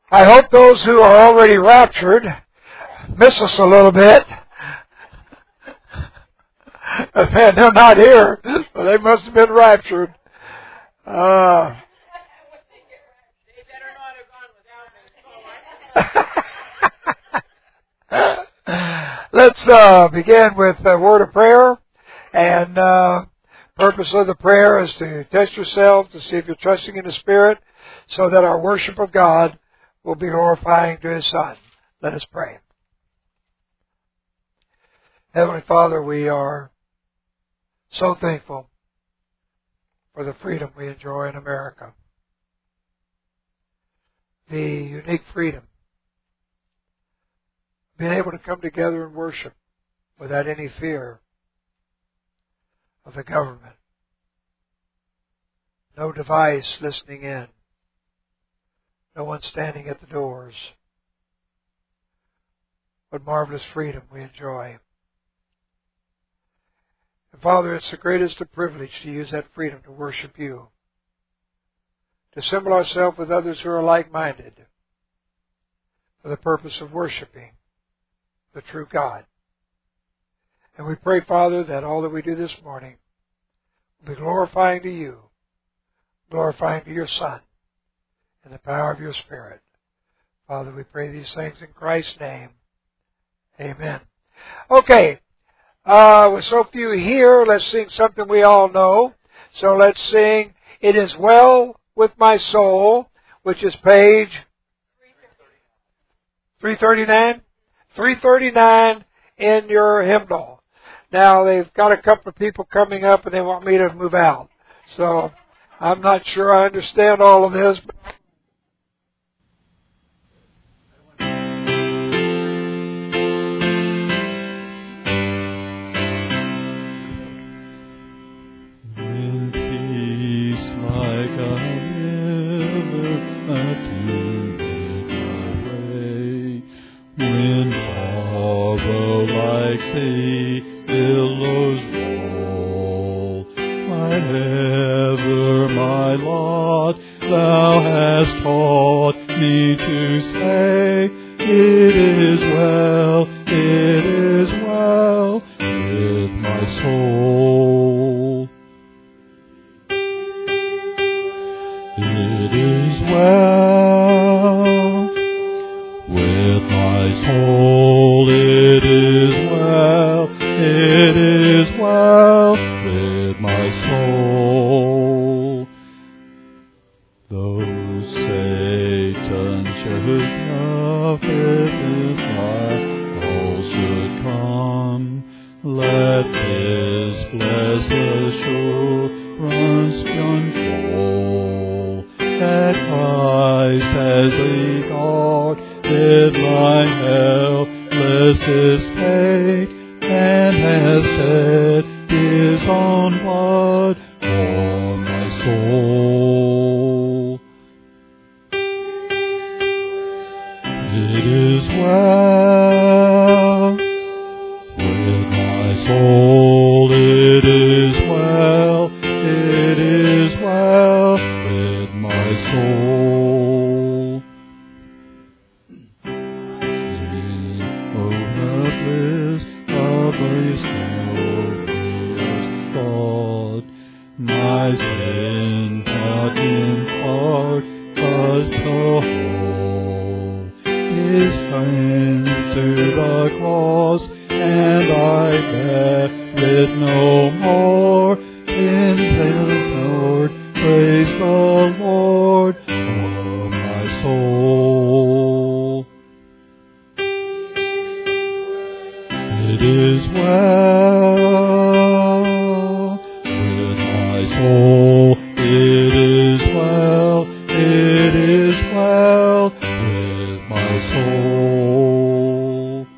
I hope those who are already raptured miss us a little bit. Man, they're not here. So they must have been raptured. They better not have gone without me. Let's begin with a word of prayer. And purpose of the prayer is to test yourself, to see if you're trusting in the Spirit, so that our worship of God will be glorifying to His Son. Let us pray. Heavenly Father, we are so thankful for the freedom we enjoy in America. The unique freedom. Being able to come together and worship without any fear of the government. No device listening in. No one standing at the doors. What marvelous freedom we enjoy. And Father, it's the greatest of privilege to use that freedom to worship You. To assemble ourselves with others who are like-minded for the purpose of worshiping the true God. And we pray, Father, that all that we do this morning will be glorifying to You, glorifying to Your Son, in the power of Your Spirit. Father, we pray these things in Christ's name. Amen. Okay. With so few here, let's sing something we all know. So let's sing It Is Well With My Soul, which is page 339? 339 in your hymnal. Now, they've got a couple of people coming up and they want me to move out. So, I'm not sure I understand all of this. In peace like a river attended my way, when sorrow like sea billows roll, whatever my lot, Thou hast taught me to say, it is well with my soul. It is well with my soul, it is well with my soul. Though Satan should buffet with my all should come, let his blessed assurance control that Christ has regarded my helpless estate and has shed His own blood for my soul. It is well with my soul, it is well with my soul. Oh, the bliss of this glorious thought, my sin not in part, but the whole is turned to the cross, and I bear it no more. In the Lord, praise the Lord, oh my soul. It is well with my soul, it is well with my soul.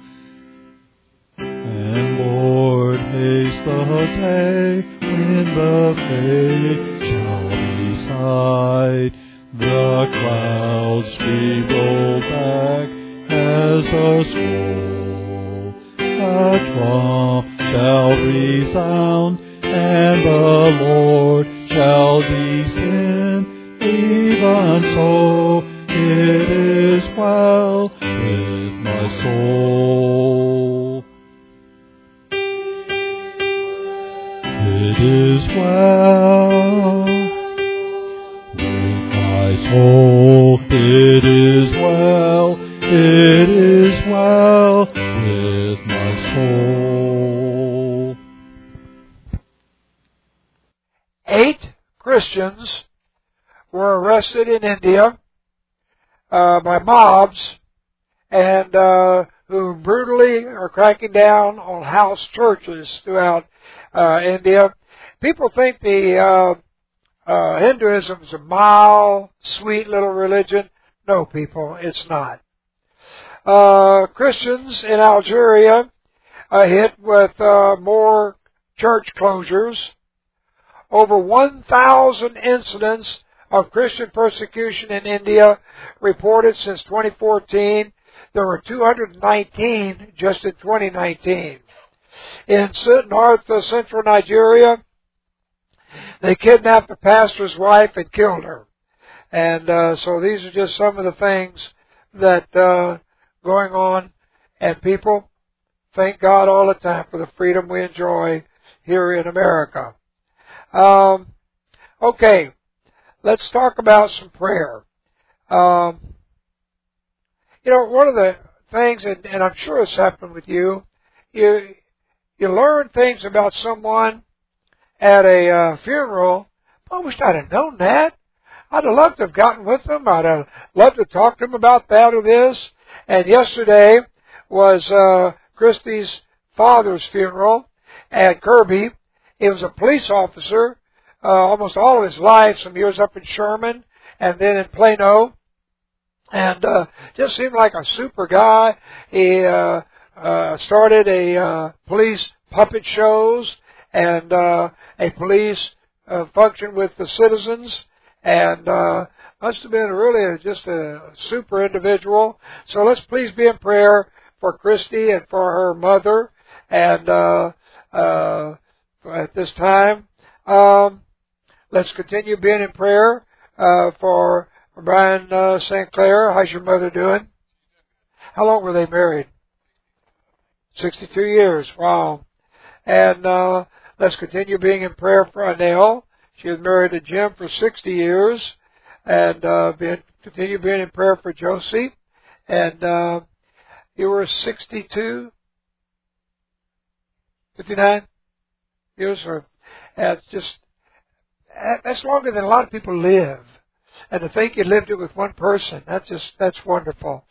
And Lord, haste the day when the faith shall recite, the clouds be rolled back as a scroll, a trump shall resound, and the Lord shall descend. Even so, it is well with my soul. It is well with my soul. It is well. It is well with my soul. 8 Christians were arrested in India by mobs and who brutally are cracking down on house churches throughout India. People think the Hinduism is a mild, sweet little religion. No, people, it's not. Christians in Algeria hit with more church closures. Over 1,000 incidents of Christian persecution in India reported since 2014. There were 219 just in 2019. In north central Nigeria, they kidnapped the pastor's wife and killed her. And so these are just some of the things that going on. And people thank God all the time for the freedom we enjoy here in America. Okay, let's talk about some prayer. One of the things, and I'm sure it's happened with you, you learn things about someone at a funeral. I wish I'd have known that. I'd have loved to have gotten with them. I'd have loved to talk to them about that or this. And yesterday was Christy's father's funeral at Kirby. He was a police officer almost all of his life, some years up in Sherman and then in Plano. And just seemed like a super guy. He started a police puppet shows and a police function with the citizens. And must have been really just a super individual. So let's please be in prayer for Christy and for her mother. And at this time, let's continue being in prayer for Brian St. Clair. How's your mother doing? How long were they married? 62 years. Wow. And let's continue being in prayer for Anel. She was married to Jim for 60 years. And continue being in prayer for Josie. And you were 62? 59 years? That's longer than a lot of people live. And to think you lived it with one person, that's wonderful.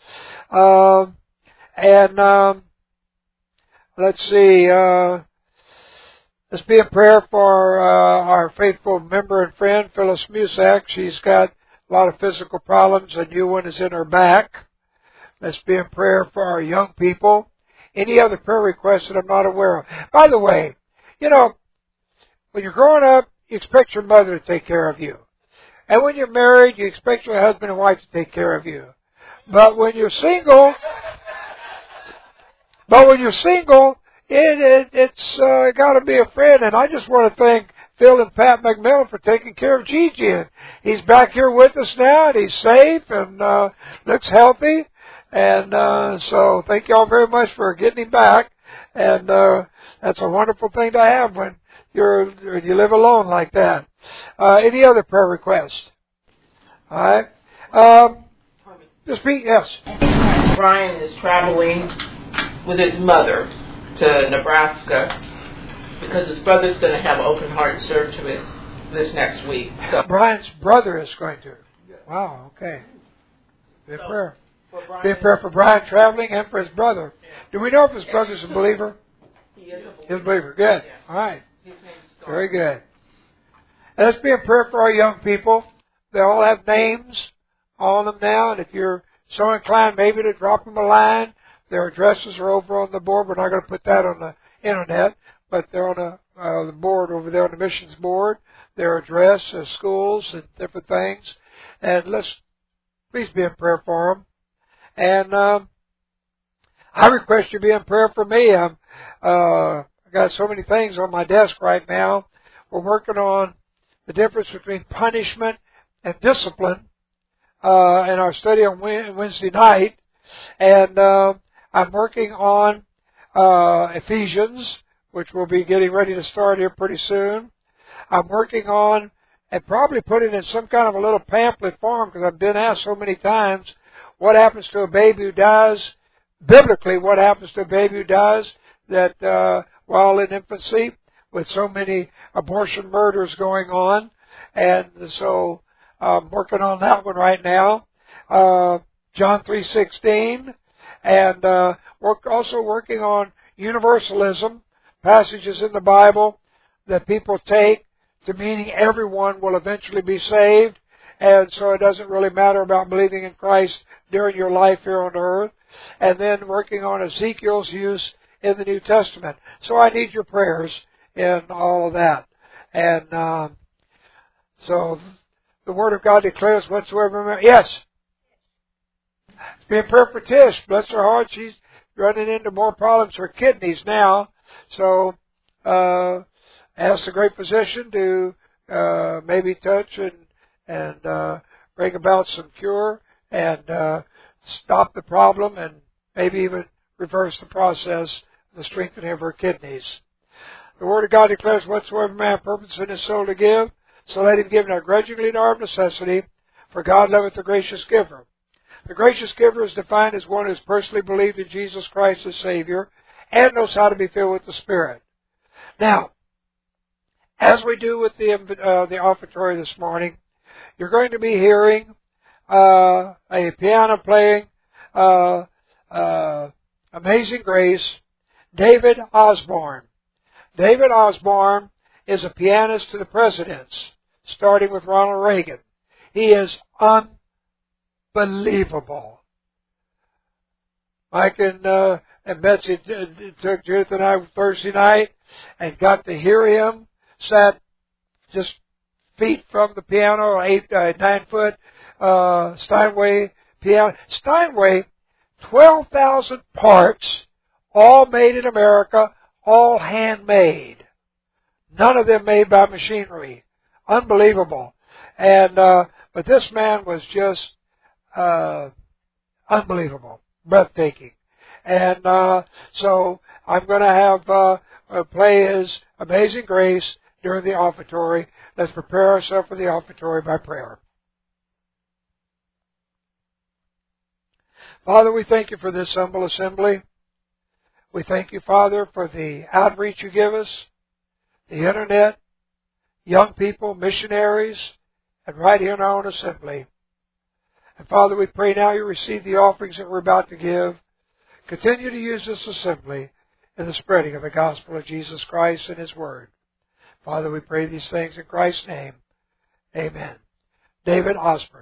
Let's see, let's be in prayer for our faithful member and friend, Phyllis Musak. She's got a lot of physical problems. A new one is in her back. Let's be in prayer for our young people. Any other prayer requests that I'm not aware of? By the way, when you're growing up, you expect your mother to take care of you. And when you're married, you expect your husband and wife to take care of you. But when you're single, it's got to be a friend. And I just want to thank Phil and Pat McMillan for taking care of Gigi. And he's back here with us now, and he's safe and looks healthy. And so thank you all very much for getting him back. And that's a wonderful thing to have when you live alone like that. Any other prayer requests? All right. Just be, yes. Brian is traveling with his mother to Nebraska because his brother's going to have open heart surgery this next week. So Brian's brother is going to. Wow. Okay. Be in prayer. Be in prayer for Brian traveling and for his brother. Do we know if his brother's a believer? he is a believer. He's a believer. Good. Yeah. All right. His name's Scott. Very good. And let's be in prayer for our young people. They all have names on them now, and if you're so inclined maybe to drop them a line, their addresses are over on the board. We're not going to put that on the internet, but they're on the board over there on the missions board. Their address, schools, and different things. And let's please be in prayer for them. And I request you be in prayer for me. I got so many things on my desk right now. We're working on the difference between punishment and discipline in our study on Wednesday night, and I'm working on Ephesians, which we'll be getting ready to start here pretty soon. I'm working on and probably put it in some kind of a little pamphlet form, because I've been asked so many times, what happens to a baby who dies, biblically, what happens to a baby who dies that while in infancy, with so many abortion murders going on. And so I'm working on that one right now. John 3:16, and also working on universalism, passages in the Bible that people take to meaning everyone will eventually be saved, and so it doesn't really matter about believing in Christ during your life here on earth. And then working on Ezekiel's use in the New Testament. So I need your prayers in all of that. And so the Word of God declares whatsoever... Yes? It's being prayer for Tish. Bless her heart. She's running into more problems with her kidneys now. So ask the great physician to maybe touch and bring about some cure and stop the problem and maybe even reverse the process of the strengthening of her kidneys. The Word of God declares whatsoever man purposes in his soul to give, so let him give not grudgingly nor of necessity, for God loveth the gracious giver. The gracious giver is defined as one who has personally believed in Jesus Christ as Savior and knows how to be filled with the Spirit. Now, as we do with the offertory this morning, you're going to be hearing a piano playing Amazing Grace, David Osborne. David Osborne is a pianist to the presidents, starting with Ronald Reagan. He is unbelievable. Mike and Betsy took Judith and I Thursday night and got to hear him, sat just feet from the piano, 9-foot Steinway piano. Steinway, 12,000 parts, all made in America, all handmade. None of them made by machinery. Unbelievable. And but this man was just unbelievable, breathtaking. And so I'm going to have play his Amazing Grace during the offertory. Let's prepare ourselves for the offertory by prayer. Father, we thank you for this humble assembly. We thank you, Father, for the outreach you give us, the internet, young people, missionaries, and right here in our own assembly. And Father, we pray now you receive the offerings that we're about to give. Continue to use this assembly in the spreading of the gospel of Jesus Christ and His Word. Father, we pray these things in Christ's name. Amen. David Osborne.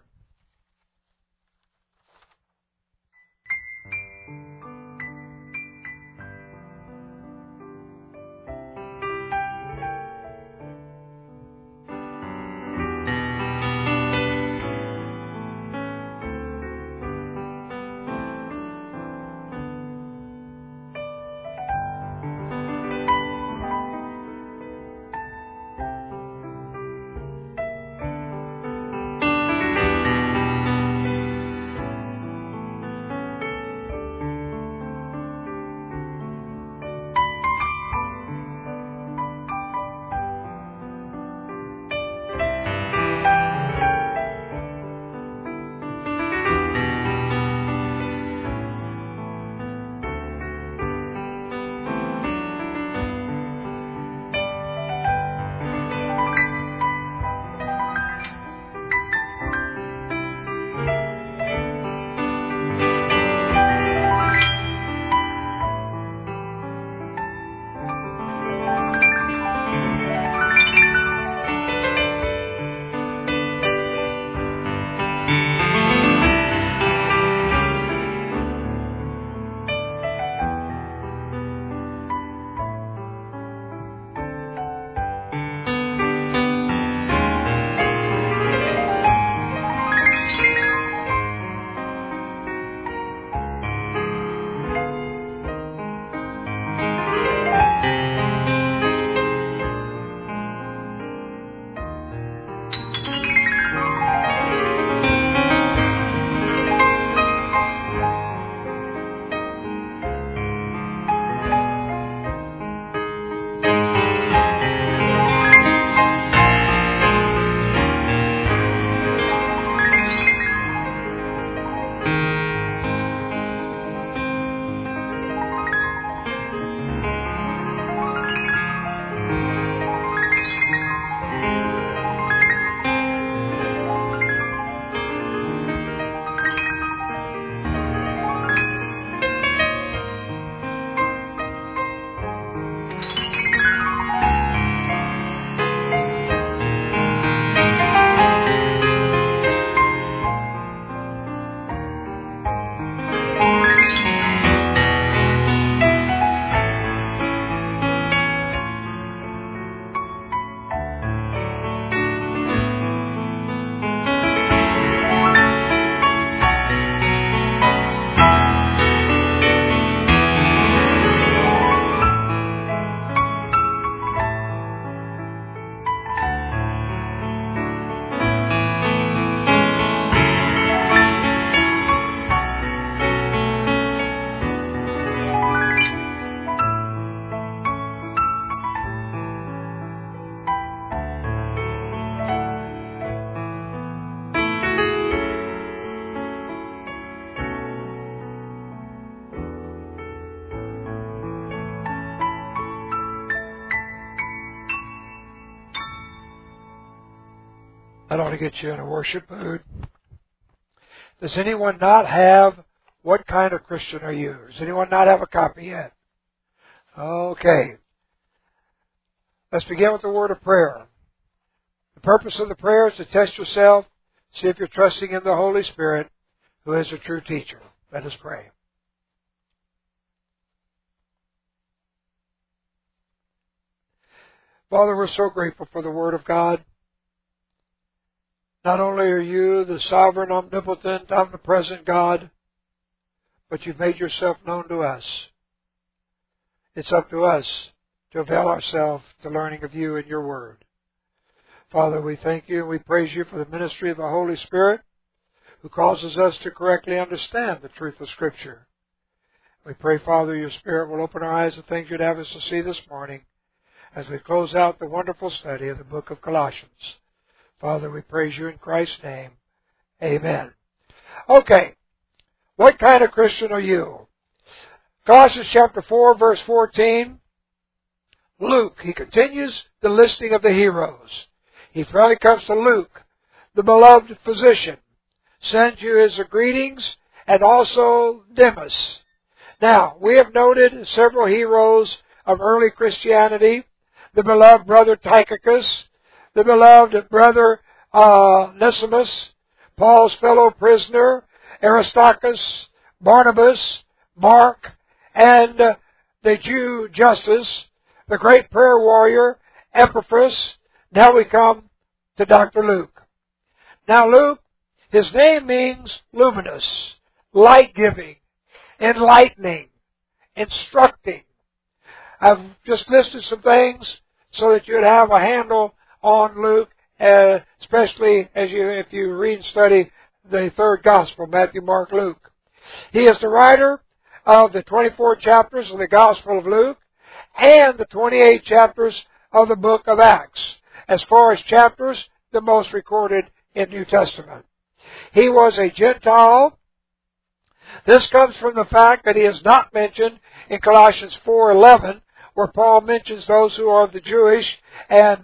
That ought to get you in a worship mood. Does anyone not have What Kind of Christian Are You? Does anyone not have a copy yet? Okay. Let's begin with the word of prayer. The purpose of the prayer is to test yourself, see if you're trusting in the Holy Spirit, who is a true teacher. Let us pray. Father, we're so grateful for the Word of God. Not only are you the sovereign, omnipotent, omnipresent God, but you've made yourself known to us. It's up to us to avail ourselves to learning of you and your Word. Father, we thank you and we praise you for the ministry of the Holy Spirit, who causes us to correctly understand the truth of Scripture. We pray, Father, your Spirit will open our eyes to things you'd have us to see this morning as we close out the wonderful study of the book of Colossians. Father, we praise you in Christ's name. Amen. Okay. What kind of Christian are you? Colossians chapter 4, verse 14. Luke, he continues the listing of the heroes. He finally comes to Luke, the beloved physician. Sends you his greetings, and also Demas. Now, we have noted several heroes of early Christianity. The beloved brother Tychicus, the beloved brother Onesimus, Paul's fellow prisoner, Aristarchus, Barnabas, Mark, and the Jew Justus, the great prayer warrior, Epaphras. Now we come to Dr. Luke. Now Luke, his name means luminous, light-giving, enlightening, instructing. I've just listed some things so that you'd have a handle on Luke, especially if you read and study the third gospel, Matthew, Mark, Luke. He is the writer of the 24 chapters of the Gospel of Luke and the 28 chapters of the book of Acts. As far as chapters, the most recorded in New Testament. He was a Gentile. This comes from the fact that he is not mentioned in Colossians 4:11, where Paul mentions those who are the Jewish, and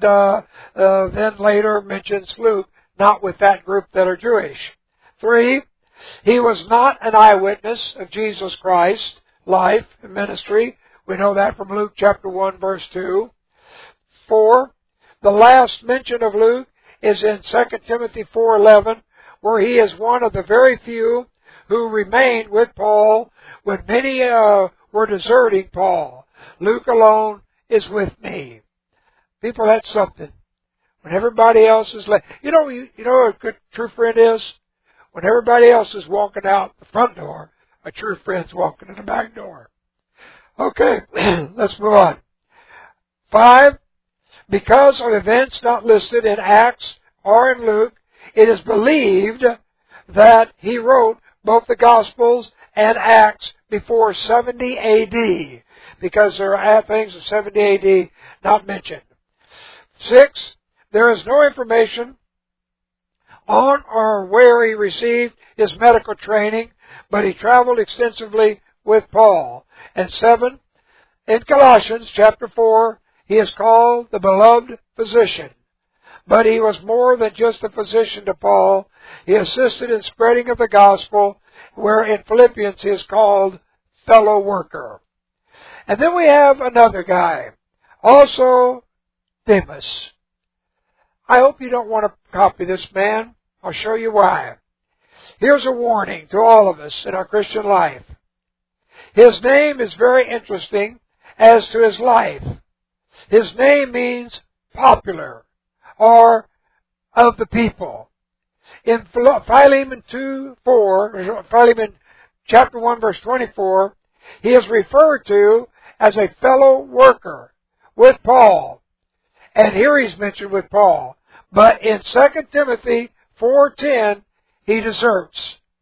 then later mentions Luke, not with that group that are Jewish. 3, he was not an eyewitness of Jesus Christ's life and ministry. We know that from Luke chapter 1, verse 2. 4, the last mention of Luke is in 2 Timothy 4:11, where he is one of the very few who remained with Paul when many were deserting Paul. Luke alone is with me. People, that's something. When everybody else is you know what a good true friend is? When everybody else is walking out the front door, a true friend's walking in the back door. Okay, let's move on. 5, because of events not listed in Acts or in Luke, it is believed that he wrote both the Gospels and Acts before 70 A.D., because there are things of 70 A.D. not mentioned. 6, there is no information on or where he received his medical training, but he traveled extensively with Paul. And 7, in Colossians chapter 4, he is called the beloved physician. But he was more than just a physician to Paul. He assisted in spreading of the gospel, where in Philippians he is called fellow worker. And then we have another guy, also Demas. I hope you don't want to copy this man. I'll show you why. Here's a warning to all of us in our Christian life. His name is very interesting as to his life. His name means popular, or of the people. In Philemon Philemon chapter 1 verse 24, he is referred to as a fellow worker with Paul. And here he's mentioned with Paul. But in 2 Timothy 4:10, he deserts.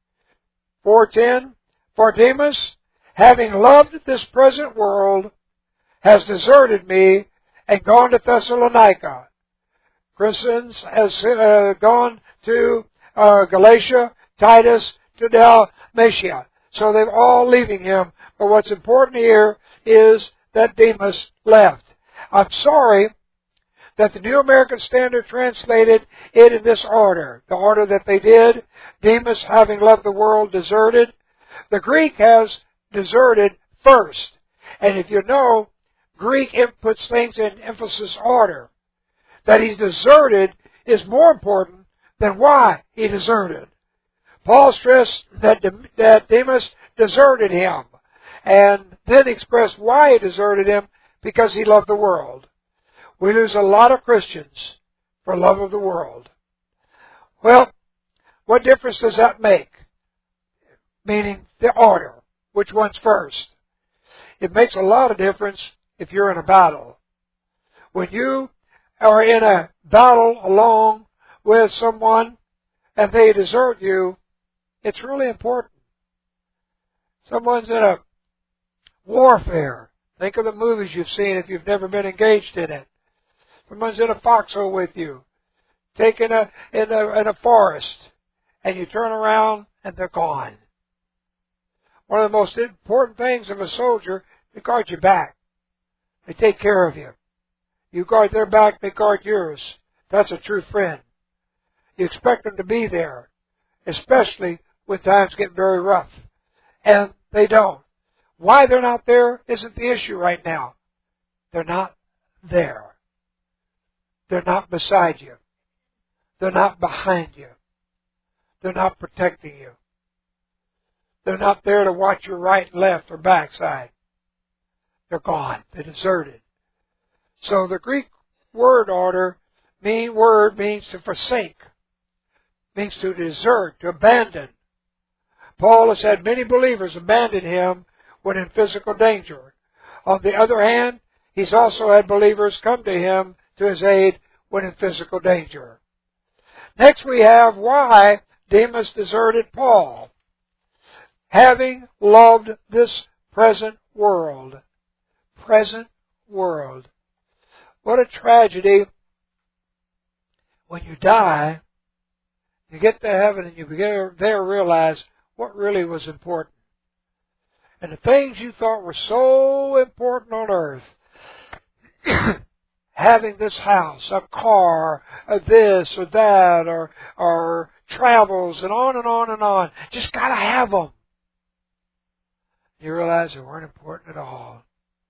4:10, for Demas, having loved this present world, has deserted me and gone to Thessalonica. Crescens has gone to Galatia, Titus to Dalmatia. So they're all leaving him. But what's important here is that Demas left. I'm sorry that the New American Standard translated it in this order. The order that they did. Demas, having loved the world, deserted. The Greek has deserted first. And if you know, Greek puts things in emphasis order. That he's deserted is more important than why he deserted. Paul stressed that Demas deserted him, and then expressed why he deserted him, because he loved the world. We lose a lot of Christians for love of the world. Well, what difference does that make? Meaning the order. Which one's first? It makes a lot of difference if you're in a battle. When you are in a battle along with someone and they desert you, it's really important. Someone's in a warfare. Think of the movies you've seen if you've never been engaged in it. Someone's in a foxhole with you, taken in a forest, and you turn around and they're gone. One of the most important things of a soldier, they guard your back. They take care of you. You guard their back, they guard yours. That's a true friend. You expect them to be there, especially when times get very rough. And they don't. Why they're not there isn't the issue right now. They're not there. They're not beside you. They're not behind you. They're not protecting you. They're not there to watch your right, left, or backside. They're gone. They're deserted. So the Greek word means to forsake. Means to desert, to abandon. Paul has had many believers abandon him when in physical danger. On the other hand, he's also had believers come to him to his aid when in physical danger. Next we have why Demas deserted Paul. Having loved this present world. Present world. What a tragedy when you die, you get to heaven and you there realize what really was important. And the things you thought were so important on earth, having this house, a car, this or that, or travels, and on and on and on. Just got to have them. You realize they weren't important at all.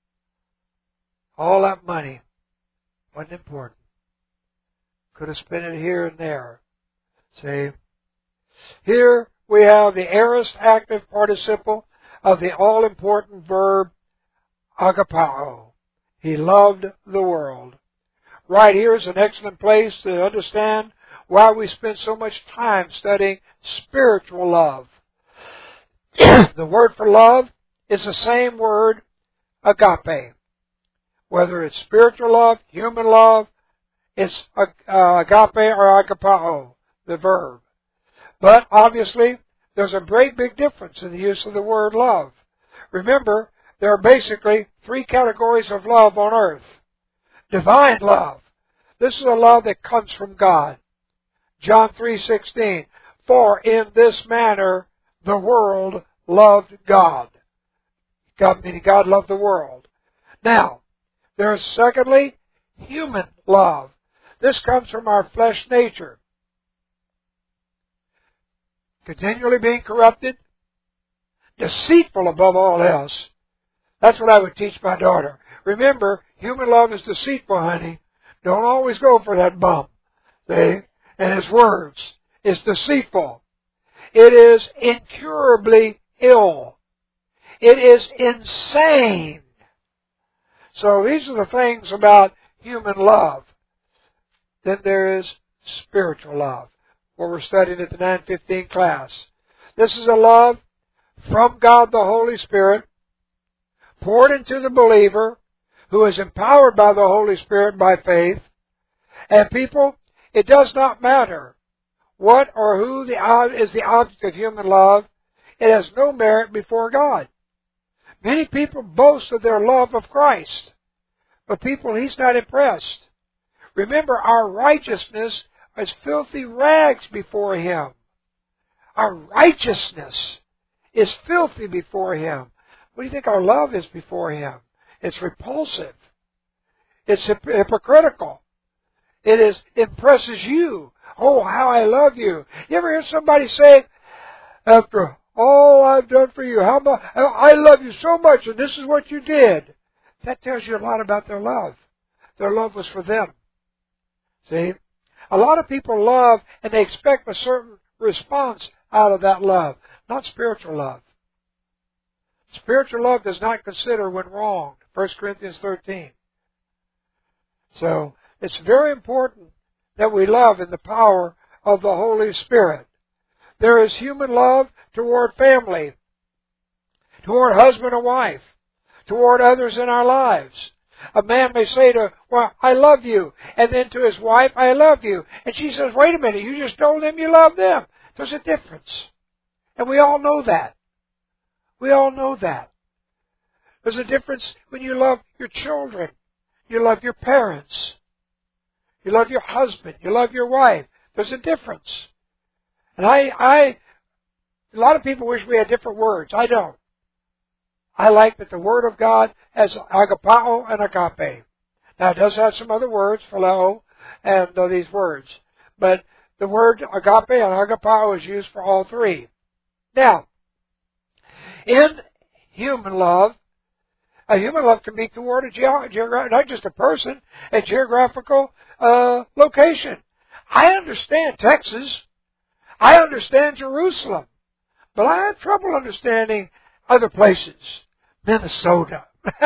All that money wasn't important. Could have spent it here and there. See? Here we have the aorist active participle of the all-important verb agapao. He loved the world. Right here is an excellent place to understand why we spend so much time studying spiritual love. The word for love is the same word, agape. Whether it's spiritual love, human love, it's agape or agapao, the verb. But obviously, there's a great big difference in the use of the word love. Remember, there are basically three categories of love on earth. Divine love. This is a love that comes from God. John 3:16, for in this manner the world loved God. Meaning God loved the world. Now, there is secondly, human love. This comes from our flesh nature. Continually being corrupted, deceitful above all else. That's what I would teach my daughter. Remember, human love is deceitful, honey. Don't always go for that bump. See? And his words is deceitful. It is incurably ill. It is insane. So these are the things about human love. Then there is spiritual love, what we're studying at the 9:15 class. This is a love from God the Holy Spirit, poured into the believer, who is empowered by the Holy Spirit by faith. And people, it does not matter what or who is the object of human love. It has no merit before God. Many people boast of their love of Christ, but people, He's not impressed. Remember, our righteousness is filthy rags before Him. Our righteousness is filthy before Him. What do you think our love is before Him? It's repulsive. It's hypocritical. It impresses you. Oh, how I love you. You ever hear somebody say, after all I've done for you, I love you so much and this is what you did? That tells you a lot about their love. Their love was for them. See? A lot of people love and they expect a certain response out of that love. Not spiritual love. Spiritual love does not consider when wronged. 1 Corinthians 13. So, it's very important that we love in the power of the Holy Spirit. There is human love toward family, toward husband and wife, toward others in our lives. A man may say well, I love you, and then to his wife, I love you. And she says, wait a minute, you just told them you love them. There's a difference. And we all know that. We all know that. There's a difference when you love your children. You love your parents. You love your husband. You love your wife. There's a difference. And a lot of people wish we had different words. I don't. I like that the Word of God has agapao and agape. Now, it does have some other words, phileo, and these words. But the word agape and agapao is used for all three. Now, in human love can be toward not just a person, a geographical location. I understand Texas. I understand Jerusalem. But I have trouble understanding other places. Minnesota.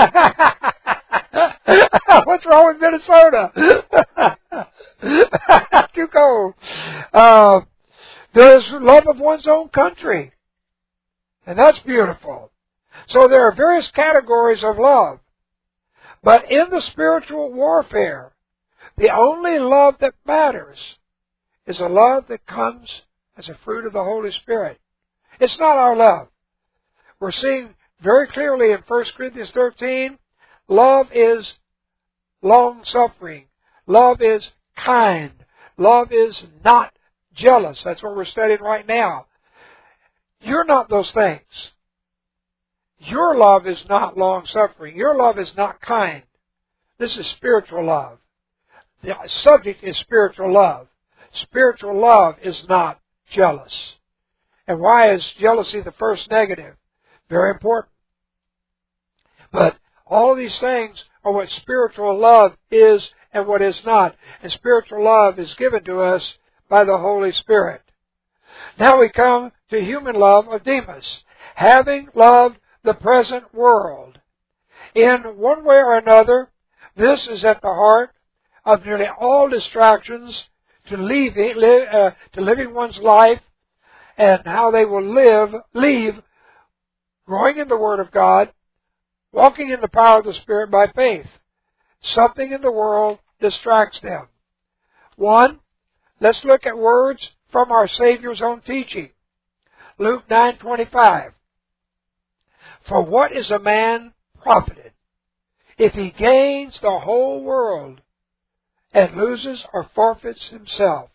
What's wrong with Minnesota? Too cold. There's love of one's own country. And that's beautiful. So there are various categories of love. But in the spiritual warfare, the only love that matters is a love that comes as a fruit of the Holy Spirit. It's not our love. We're seeing very clearly in 1 Corinthians 13, love is long-suffering. Love is kind. Love is not jealous. That's what we're studying right now. You're not those things. Your love is not long-suffering. Your love is not kind. This is spiritual love. The subject is spiritual love. Spiritual love is not jealous. And why is jealousy the first negative? Very important. But all of these things are what spiritual love is and what is not. And spiritual love is given to us by the Holy Spirit. Now we come to human love of Demas. Having loved the present world. In one way or another, this is at the heart of nearly all distractions to living one's life and how they will leave growing in the Word of God, walking in the power of the Spirit by faith. Something in the world distracts them. One, let's look at words from our Savior's own teaching. Luke 9:25. For what is a man profited if he gains the whole world and loses or forfeits himself?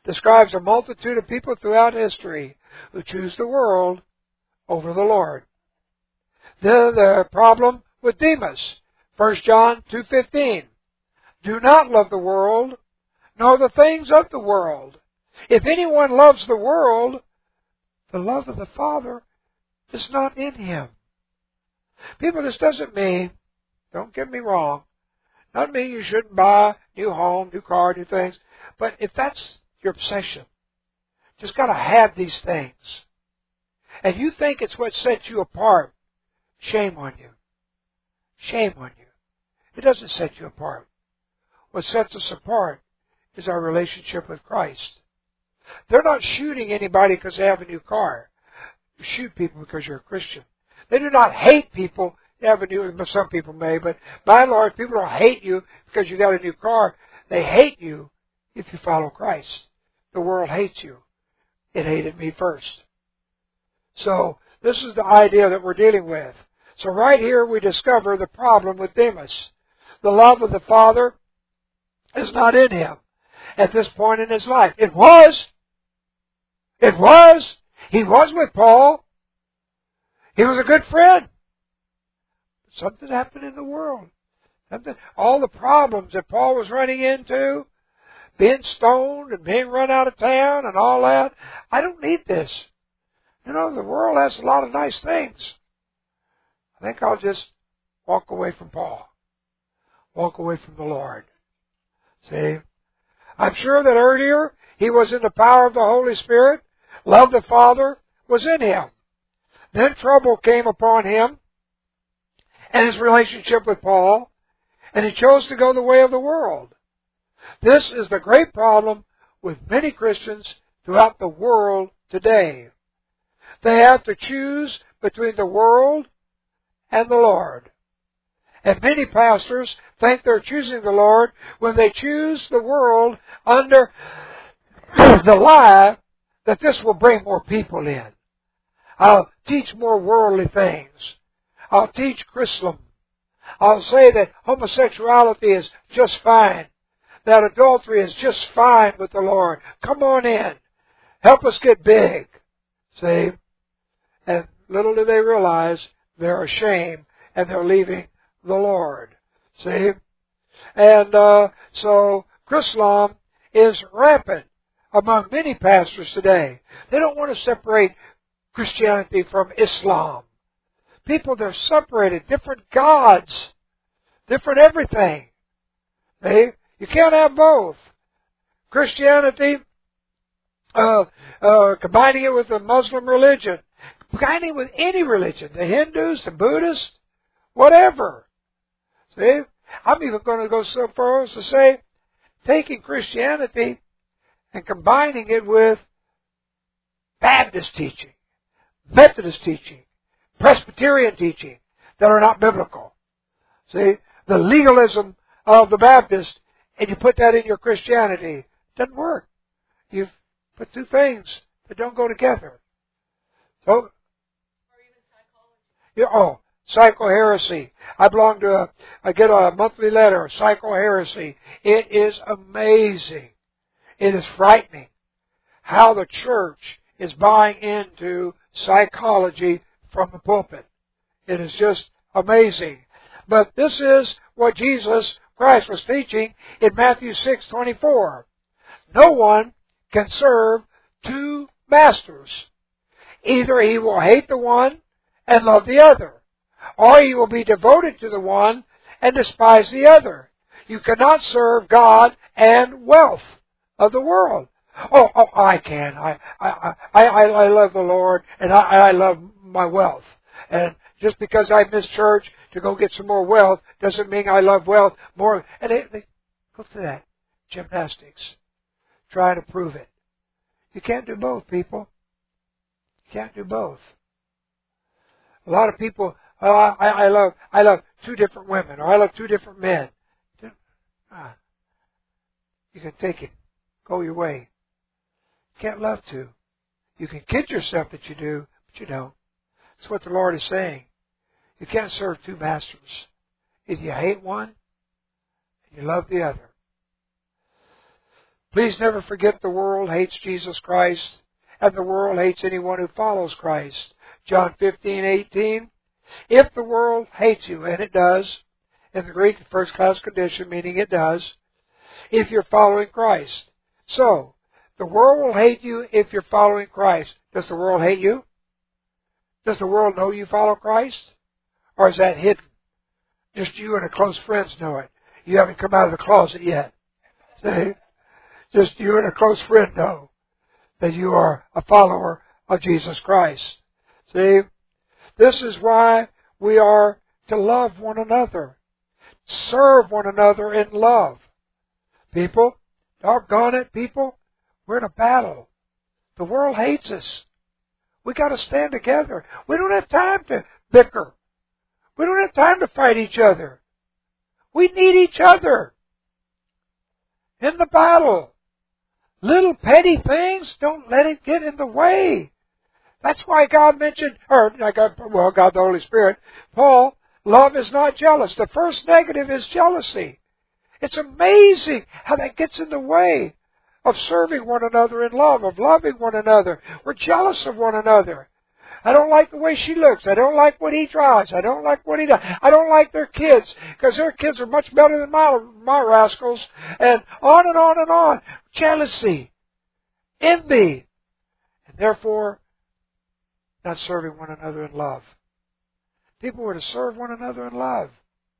describes a multitude of people throughout history who choose the world over the Lord. The problem with Demas, 1 John 2:15. Do not love the world, nor the things of the world. If anyone loves the world, the love of the Father is not in him. People, this doesn't mean, don't get me wrong, not mean you shouldn't buy new home, new car, new things. But if that's your obsession, just got to have these things, and you think it's what sets you apart, shame on you. Shame on you. It doesn't set you apart. What sets us apart is our relationship with Christ. They're not shooting anybody because they have a new car. You shoot people because you're a Christian. They do not hate people. Some people may, but by and large, people don't hate you because you got a new car. They hate you if you follow Christ. The world hates you. It hated me first. So this is the idea that we're dealing with. So right here we discover the problem with Demas. The love of the Father is not in him at this point in his life. It was. He was with Paul. He was a good friend. Something happened in the world. All the problems that Paul was running into, being stoned and being run out of town and all that. I don't need this. The world has a lot of nice things. I think I'll just walk away from Paul. Walk away from the Lord. See? I'm sure that earlier he was in the power of the Holy Spirit. Love the Father was in him. Then trouble came upon him and his relationship with Paul, and he chose to go the way of the world. This is the great problem with many Christians throughout the world today. They have to choose between the world and the Lord. And many pastors think they're choosing the Lord when they choose the world under the lie that this will bring more people in. I'll teach more worldly things. I'll teach Chrislam. I'll say that homosexuality is just fine. That adultery is just fine with the Lord. Come on in. Help us get big. See? And little do they realize they're ashamed and they're leaving the Lord. See? And so Chrislam is rampant among many pastors today. They don't want to separate Christianity from Islam. People, they're separated. Different gods. Different everything. See? You can't have both. Christianity, combining it with the Muslim religion, combining it with any religion, the Hindus, the Buddhists, whatever. See? I'm even going to go so far as to say, taking Christianity and combining it with Baptist teaching, Methodist teaching, Presbyterian teaching that are not biblical. See? The legalism of the Baptist, and you put that in your Christianity, doesn't work. You've put two things that don't go together. So, or even psycho-heresy. I get a monthly letter, psycho-heresy. It is amazing. It is frightening how the church is buying into psychology from the pulpit. It is just amazing. But this is what Jesus Christ was teaching in Matthew 6:24. No one can serve two masters. Either he will hate the one and love the other, or he will be devoted to the one and despise the other. You cannot serve God and wealth of the world. I can. I love the Lord and I love my wealth. And just because I miss church to go get some more wealth doesn't mean I love wealth more. And they go through that gymnastics, trying to prove it. You can't do both, people. You can't do both. A lot of people, I love two different women, or I love two different men. You can take it. Go your way. You can't love two. You can kid yourself that you do, but you don't. That's what the Lord is saying. You can't serve two masters. Either you hate one and you love the other. Please never forget the world hates Jesus Christ, and the world hates anyone who follows Christ. John 15:18. If the world hates you, and it does, in the Greek first-class condition, meaning it does, if you're following Christ. So, the world will hate you if you're following Christ. Does the world hate you? Does the world know you follow Christ? Or is that hidden? Just you and a close friends know it. You haven't come out of the closet yet. See? Just you and a close friend know that you are a follower of Jesus Christ. See? This is why we are to love one another. Serve one another in love. People, doggone it, people, we're in a battle. The world hates us. We got to stand together. We don't have time to bicker. We don't have time to fight each other. We need each other in the battle. Little petty things, don't let it get in the way. That's why God mentioned, God the Holy Spirit, Paul, love is not jealous. The first negative is jealousy. It's amazing how that gets in the way of serving one another in love, of loving one another. We're jealous of one another. I don't like the way she looks. I don't like what he drives. I don't like what he does. I don't like their kids because their kids are much better than my rascals. And on and on and on. Jealousy. Envy. And therefore, not serving one another in love. People were to serve one another in love.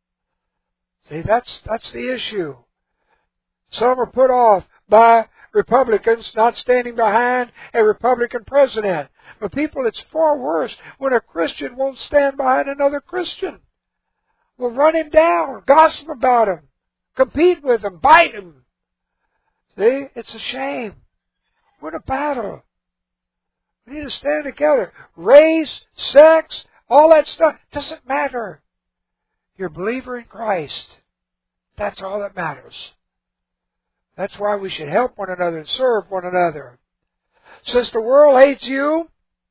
See, that's the issue. Some are put off by Republicans not standing behind a Republican president. But people, it's far worse when a Christian won't stand behind another Christian. Will run him down, gossip about him, compete with him, bite him. See, it's a shame. We're in a battle. We need to stand together. Race, sex, all that stuff doesn't matter. You're a believer in Christ. That's all that matters. That's why we should help one another and serve one another. Since the world hates you,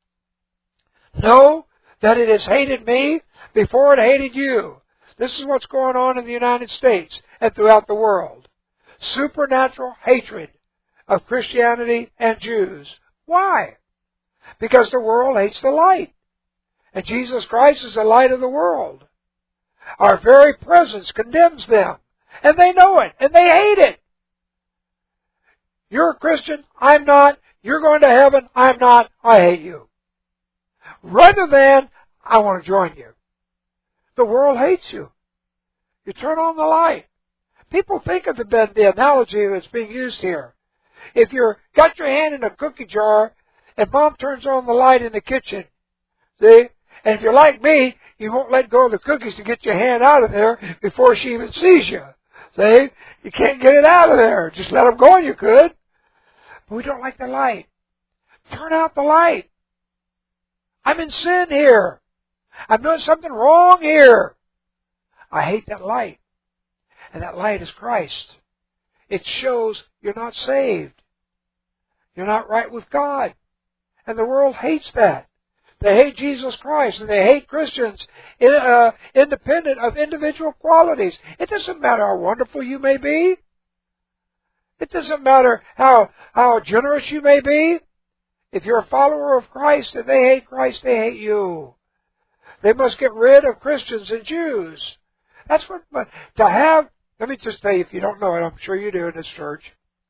know that it has hated me before it hated you. This is what's going on in the United States and throughout the world. Supernatural hatred of Christianity and Jews. Why? Because the world hates the light. And Jesus Christ is the light of the world. Our very presence condemns them. And they know it. And they hate it. You're a Christian. I'm not. You're going to heaven. I'm not. I hate you. Rather than, I want to join you. The world hates you. You turn on the light. People think of the analogy that's being used here. If you've got your hand in a cookie jar and Mom turns on the light in the kitchen, see? And if you're like me, you won't let go of the cookies to get your hand out of there before she even sees you. See? You can't get it out of there. Just let them go and you could. But we don't like the light. Turn out the light. I'm in sin here. I'm doing something wrong here. I hate that light. And that light is Christ. It shows you're not saved. You're not right with God. And the world hates that. They hate Jesus Christ and they hate Christians independent of individual qualities. It doesn't matter how wonderful you may be. It doesn't matter how generous you may be. If you're a follower of Christ and they hate Christ, they hate you. They must get rid of Christians and Jews. That's what, to have, let me just tell you, if you don't know it, I'm sure you do in this church.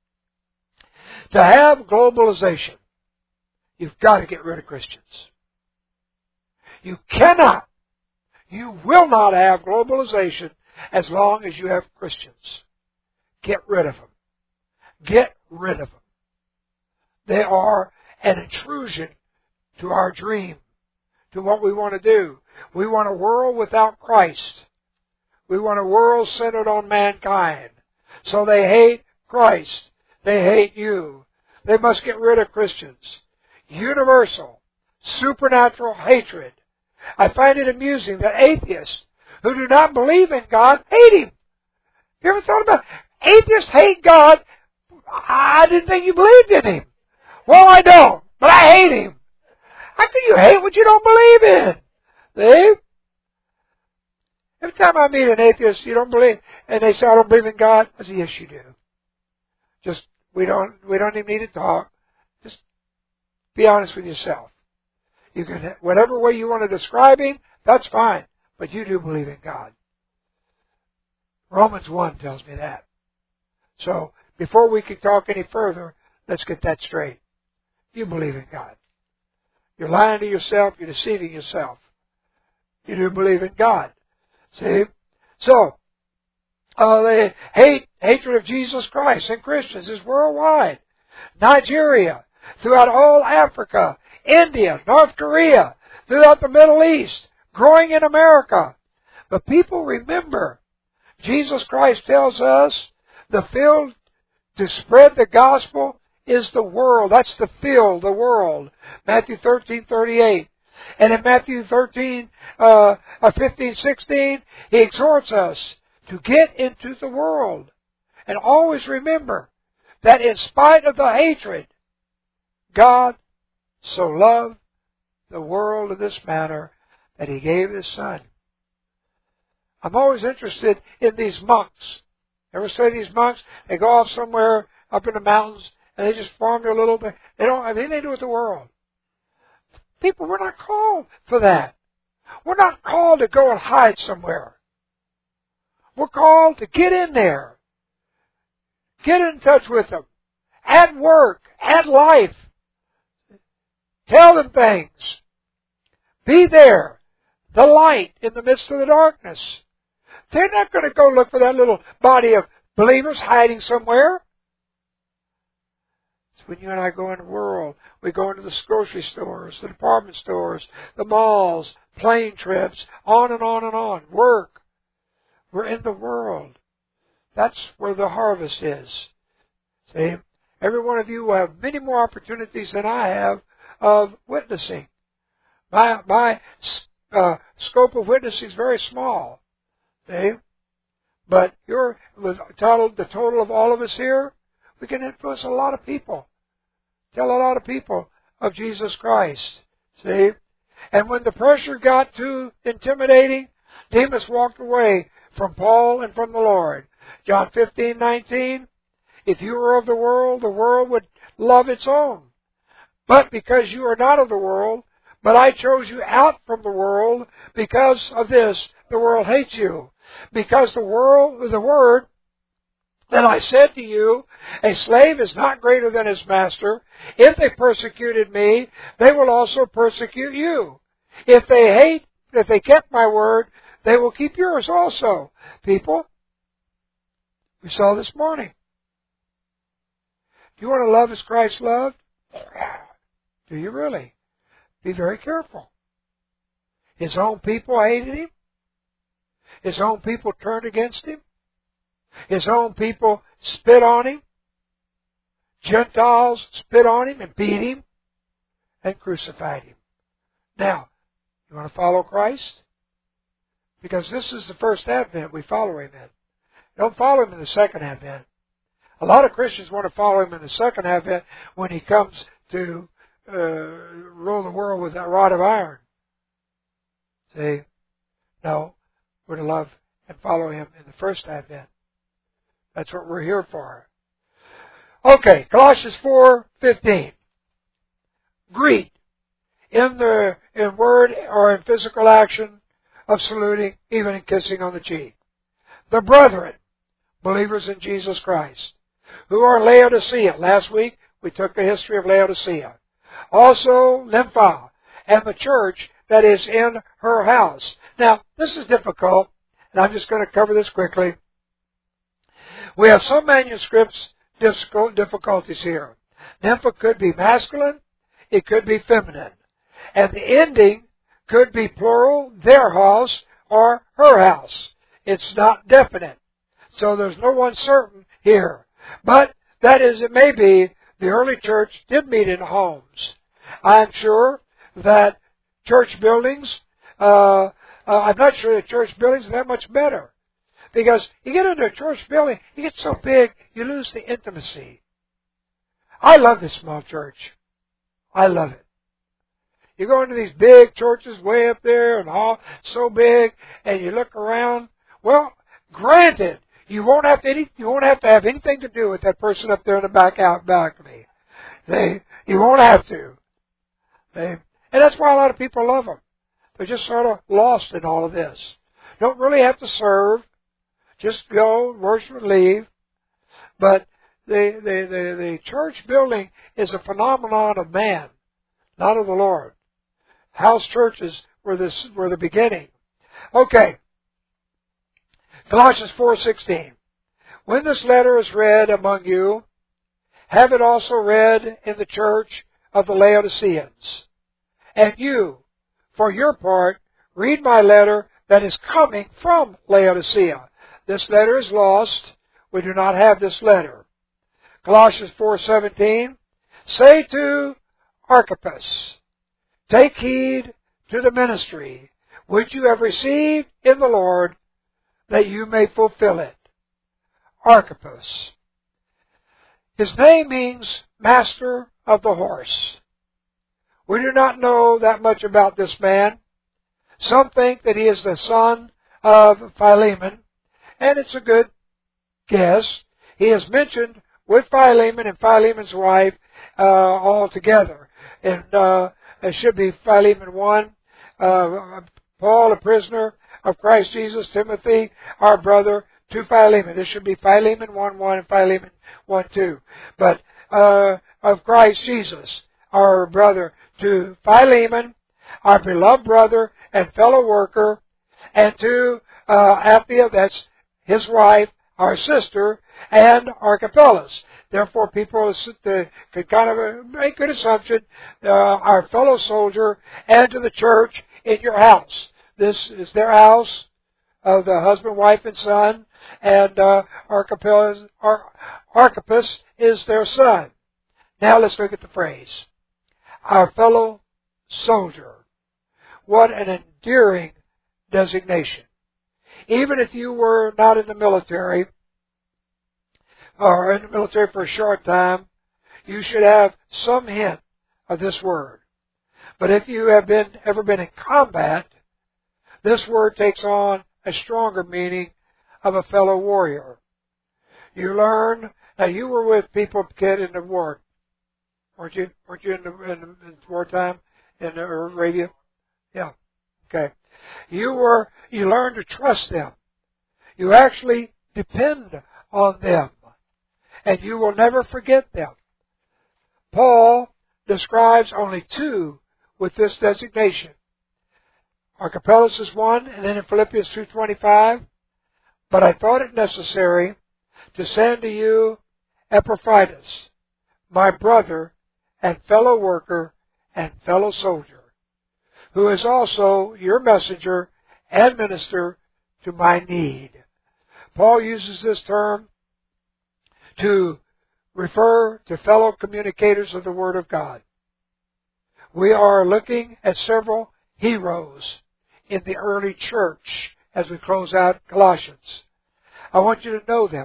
To have globalization, you've got to get rid of Christians. You cannot, you will not have globalization as long as you have Christians. Get rid of them. Get rid of them. They are an intrusion to our dream, to what we want to do. We want a world without Christ. We want a world centered on mankind. So they hate Christ. They hate you. They must get rid of Christians. Universal, supernatural hatred. I find it amusing that atheists who do not believe in God hate Him. You ever thought about it? Atheists hate God. I didn't think you believed in Him. Well, I don't, but I hate Him. How can you hate what you don't believe in? See? Every time I meet an atheist, you don't believe, and they say, I don't believe in God. I say, yes, you do. Just We don't even need to talk. Just be honest with yourself. You can, whatever way you want to describe Him, that's fine. But you do believe in God. Romans 1 tells me that. So, before we can talk any further, let's get that straight. You believe in God. You're lying to yourself. You're deceiving yourself. You do believe in God. See? So, the hatred of Jesus Christ and Christians is worldwide. Nigeria, throughout all Africa, India, North Korea, throughout the Middle East, growing in America. But people remember, Jesus Christ tells us the field to spread the gospel is the world. That's the field, the world. Matthew 13:38. And in Matthew 15:16, He exhorts us to get into the world. And always remember that in spite of the hatred, God so loved the world in this manner that He gave His Son. I'm always interested in these monks. Ever say these monks? They go off somewhere up in the mountains and they just form their little... They don't have anything to do with the world. People, we're not called for that. We're not called to go and hide somewhere. We're called to get in there. Get in touch with them. Add work. Add life. Tell them things. Be there. The light in the midst of the darkness. They're not going to go look for that little body of believers hiding somewhere. It's when you and I go in the world. We go into the grocery stores, the department stores, the malls, plane trips, on and on and on. Work. We're in the world. That's where the harvest is. See? Every one of you will have many more opportunities than I have of witnessing. My scope of witnessing is very small. See? But the total of all of us here, we can influence a lot of people. Tell a lot of people of Jesus Christ. See? And when the pressure got too intimidating, Demas walked away from Paul and from the Lord. John 15:19, if you were of the world would love its own. But because you are not of the world, but I chose you out from the world, because of this, the world hates you. Because the word that I said to you, a slave is not greater than his master. If they persecuted me, they will also persecute you. If they kept my word, they will keep yours also. People, we saw this morning. Do you want to love as Christ loved? Do you really? Be very careful. His own people hated Him. His own people turned against Him. His own people spit on Him. Gentiles spit on Him and beat Him and crucified Him. Now, you want to follow Christ? Because this is the first advent we follow Him in. Don't follow Him in the second advent. A lot of Christians want to follow Him in the second advent when He comes to rule the world with that rod of iron. See? No, we're to love and follow Him in the first advent. That's what we're here for. Okay, Colossians 4:15. Greet in word or in physical action of saluting, even in kissing on the cheek. The brethren, believers in Jesus Christ, who are Laodicea. Last week we took the history of Laodicea. Also Nympha and the church that is in her house. Now, this is difficult, and I'm just going to cover this quickly. We have some manuscripts difficulties here. Nympha could be masculine, it could be feminine. And the ending could be plural, their house, or her house. It's not definite. So there's no one certain here. But that is, it may be, the early church did meet in homes. I'm sure that church buildings, I'm not sure that church buildings are that much better. Because you get into a church building, you get so big, you lose the intimacy. I love this small church. I love it. You go into these big churches way up there and all so big, and you look around. Well, granted, You won't have to have anything to do with that person up there in the balcony. You won't have to. And that's why a lot of people love them. They're just sort of lost in all of this. Don't really have to serve. Just go, worship, and leave. But the church building is a phenomenon of man, not of the Lord. House churches were the beginning. Okay. Colossians 4:16. When this letter is read among you, have it also read in the church of the Laodiceans. And you, for your part, read my letter that is coming from Laodicea. This letter is lost. We do not have this letter. Colossians 4:17. Say to Archippus, take heed to the ministry which you have received in the Lord, that you may fulfill it. Archippus. His name means master of the horse. We do not know that much about this man. Some think that he is the son of Philemon, and it's a good guess. He is mentioned with Philemon and Philemon's wife all together. And it should be Philemon 1, Paul, a prisoner of Christ Jesus, Timothy, our brother, to Philemon. This should be Philemon 1:1 and Philemon 1:2. But of Christ Jesus, our brother, to Philemon, our beloved brother and fellow worker, and to Apphia, that's his wife, our sister, and Archippus. Therefore, people could kind of make good assumption, our fellow soldier, and to the church in your house. This is their house of the husband, wife, and son, and Archippus is their son. Now let's look at the phrase, our fellow soldier. What an endearing designation. Even if you were not in the military, or in the military for a short time, you should have some hint of this word. But if you have ever been in combat, this word takes on a stronger meaning of a fellow warrior. You learn. Now, you were with people, kid, in the war, weren't you? Weren't you in the wartime in Arabia? Yeah. Okay. You learned to trust them. You actually depend on them, and you will never forget them. Paul describes only two with this designation. Archippus is one, and then in Philippians 2:25, but I thought it necessary to send to you Epaphroditus, my brother and fellow worker and fellow soldier, who is also your messenger and minister to my need. Paul uses this term to refer to fellow communicators of the Word of God. We are looking at several heroes in the early church as we close out Colossians. I want you to know them.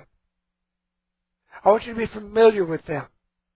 I want you to be familiar with them.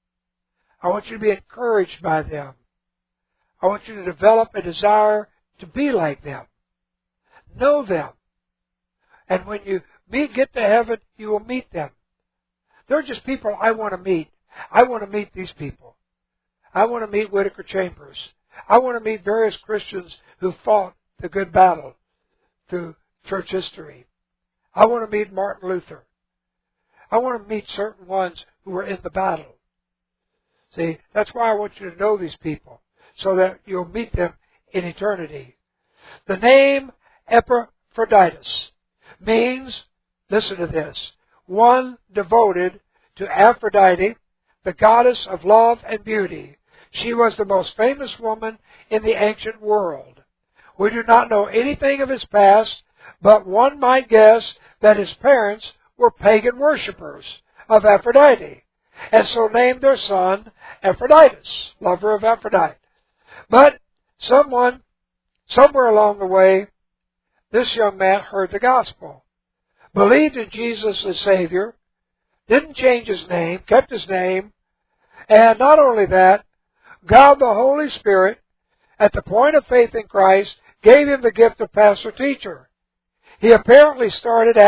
I want you to be encouraged by them. I want you to develop a desire to be like them. Know them. And when you get to heaven, you will meet them. They're just people I want to meet. I want to meet these people. I want to meet Whitaker Chambers. I want to meet various Christians who fought the good battle through church history. I want to meet Martin Luther. I want to meet certain ones who were in the battle. See, that's why I want you to know these people, so that you'll meet them in eternity. The name Epaphroditus means, listen to this, one devoted to Aphrodite, the goddess of love and beauty. She was the most famous woman in the ancient world. We do not know anything of his past, but one might guess that his parents were pagan worshippers of Aphrodite, and so named their son Aphroditus, lover of Aphrodite. But somewhere along the way, this young man heard the gospel, believed in Jesus as Savior, didn't change his name, kept his name, and not only that, God the Holy Spirit, at the point of faith in Christ, gave him the gift of pastor-teacher. He apparently started out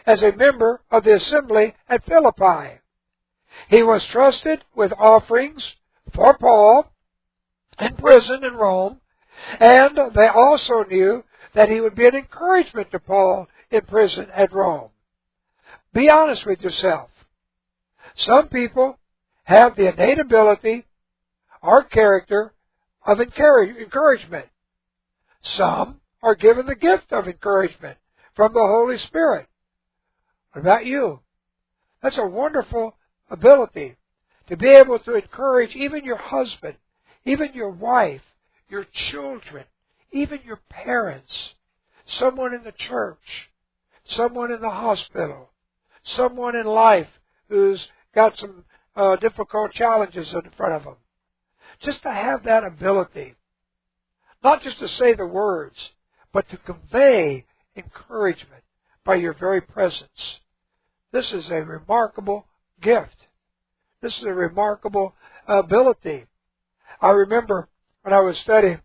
as a member of the assembly at Philippi. He was trusted with offerings for Paul in prison in Rome, and they also knew that he would be an encouragement to Paul in prison at Rome. Be honest with yourself. Some people have the innate ability or character of encouragement. Some are given the gift of encouragement from the Holy Spirit. What about you? That's a wonderful ability to be able to encourage even your husband, even your wife, your children, even your parents, someone in the church, someone in the hospital, someone in life who's got some difficult challenges in front of them. Just to have that ability, not just to say the words, but to convey encouragement by your very presence. This is a remarkable gift. This is a remarkable ability. I remember when I was studying,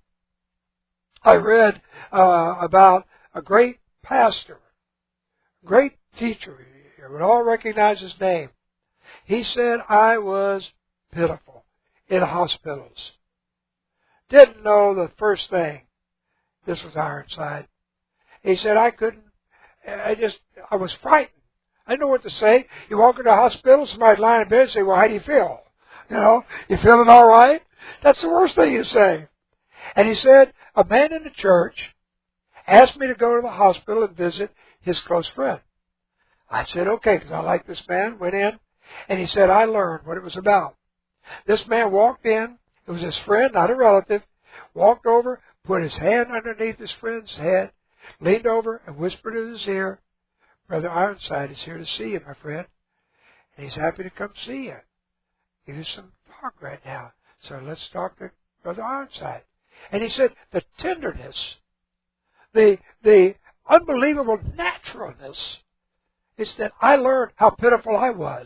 I read about a great pastor, great teacher. You would all recognize his name. He said, I was pitiful in hospitals. Didn't know the first thing. This was Ironside. He said, I was frightened. I didn't know what to say. You walk into a hospital, somebody's lying in bed and say, well, how do you feel? You feeling all right? That's the worst thing you say. And he said, a man in the church asked me to go to the hospital and visit his close friend. I said, okay, because I like this man. Went in, and he said, I learned what it was about. This man walked in. It was his friend, not a relative. Walked over, put his hand underneath his friend's head, leaned over and whispered in his ear, Brother Ironside is here to see you, my friend. And he's happy to come see you. Give you some talk right now. So let's talk to Brother Ironside. And he said, the tenderness, the unbelievable naturalness is that I learned how pitiful I was.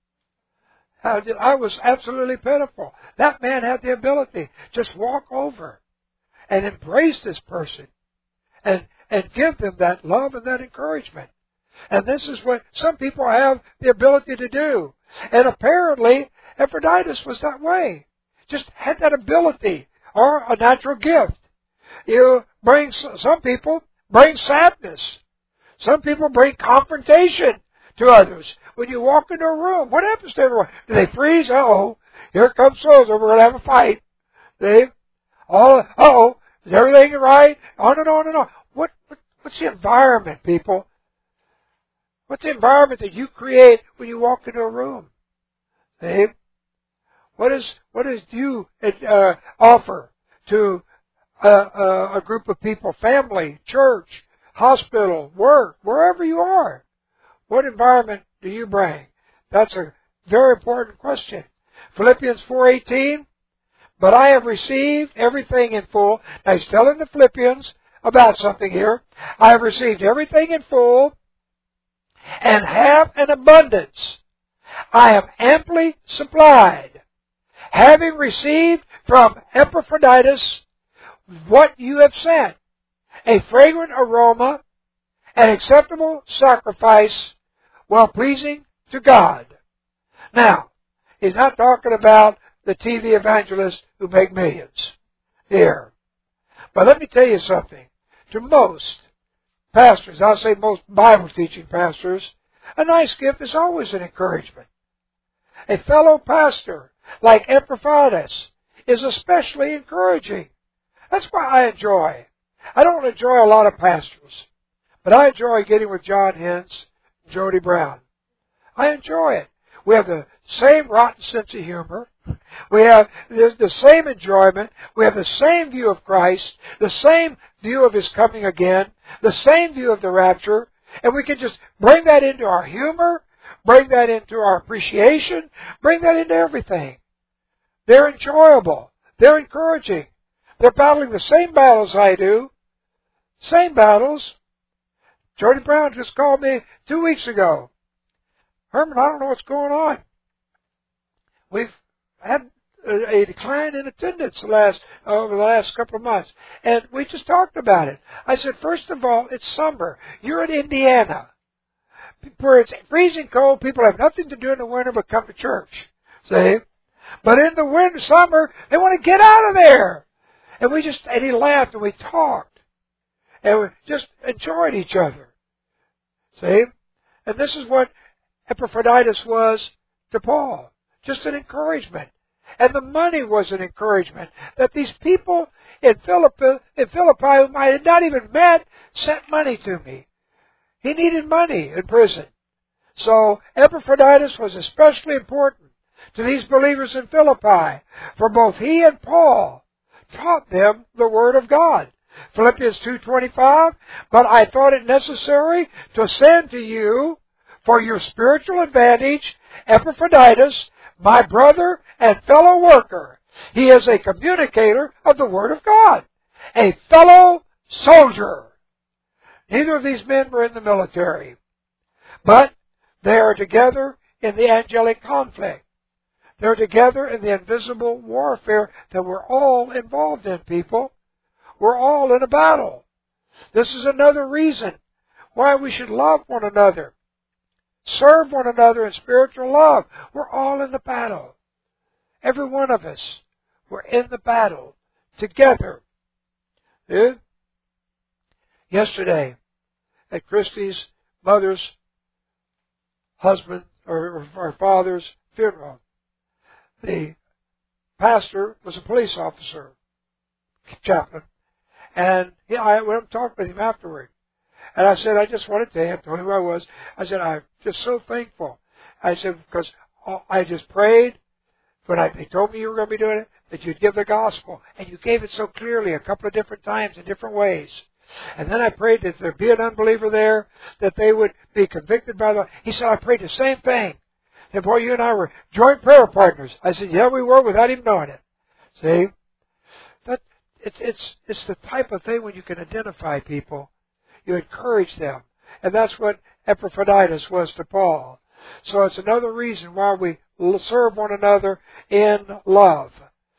I was absolutely pitiful. That man had the ability to just walk over and embrace this person and give them that love and that encouragement. And this is what some people have the ability to do. And apparently, Epaphroditus was that way. Just had that ability or a natural gift. Some people bring sadness. Some people bring confrontation to others. When you walk into a room, what happens to everyone? Do they freeze? Uh-oh, here comes so-and-so, we're going to have a fight. Uh-oh, is everything right? On and on and on. What's the environment, people? What's the environment that you create when you walk into a room? What do you offer to a group of people, family, church, hospital, work, wherever you are? What environment do you bring? That's a very important question. Philippians 4:18, but I have received everything in full. Now he's telling the Philippians about something here. I have received everything in full and have an abundance. I am amply supplied, having received from Epaphroditus what you have sent, a fragrant aroma, an acceptable sacrifice, well-pleasing to God. Now, he's not talking about the TV evangelists who make millions here. But let me tell you something. To most pastors, I'll say most Bible-teaching pastors, a nice gift is always an encouragement. A fellow pastor like Epaphroditus is especially encouraging. That's why I enjoy. I don't enjoy a lot of pastors, but I enjoy getting with John Hintz and Jody Brown. I enjoy it. We have the same rotten sense of humor. We have the same enjoyment. We have the same view of Christ, the same view of His coming again, the same view of the rapture, and we can just bring that into our humor, bring that into our appreciation, bring that into everything. They're enjoyable. They're encouraging. They're battling the same battles I do. Same battles. Jody Brown just called me 2 weeks ago. Herman, I don't know what's going on. We've had a decline in attendance over the last couple of months. And we just talked about it. I said, first of all, it's summer. You're in Indiana. where it's freezing cold, people have nothing to do in the winter but come to church. See? But in the summer, they want to get out of there. And he laughed and we talked. And we just enjoyed each other. See? And this is what Epaphroditus was to Paul. Just an encouragement. And the money was an encouragement. That these people in Philippi whom I had not even met sent money to me. He needed money in prison. So Epaphroditus was especially important to these believers in Philippi. For both he and Paul taught them the Word of God. Philippians 2:25, but I thought it necessary to send to you for your spiritual advantage Epaphroditus, my brother and fellow worker. He is a communicator of the Word of God, a fellow soldier. Neither of these men were in the military, but they are together in the angelic conflict. They're together in the invisible warfare that we're all involved in, people. We're all in a battle. This is another reason why we should love one another. Serve one another in spiritual love. We're all in the battle. Every one of us. We're in the battle together. Yeah? Yesterday, at Christy's mother's husband or father's funeral, the pastor was a police officer, chaplain, and I went up and talked with him afterward. And I said, I just wanted to tell him who I was. I said, I'm just so thankful. I said, because I just prayed when they told me you were going to be doing it, that you'd give the gospel. And you gave it so clearly a couple of different times in different ways. And then I prayed that there'd be an unbeliever there, that they would be convicted by the... He said, I prayed the same thing. That, boy, you and I were joint prayer partners. I said, yeah, we were, without even knowing it. See? It's the type of thing when you can identify people. You encourage them. And that's what Epaphroditus was to Paul. So it's another reason why we serve one another in love.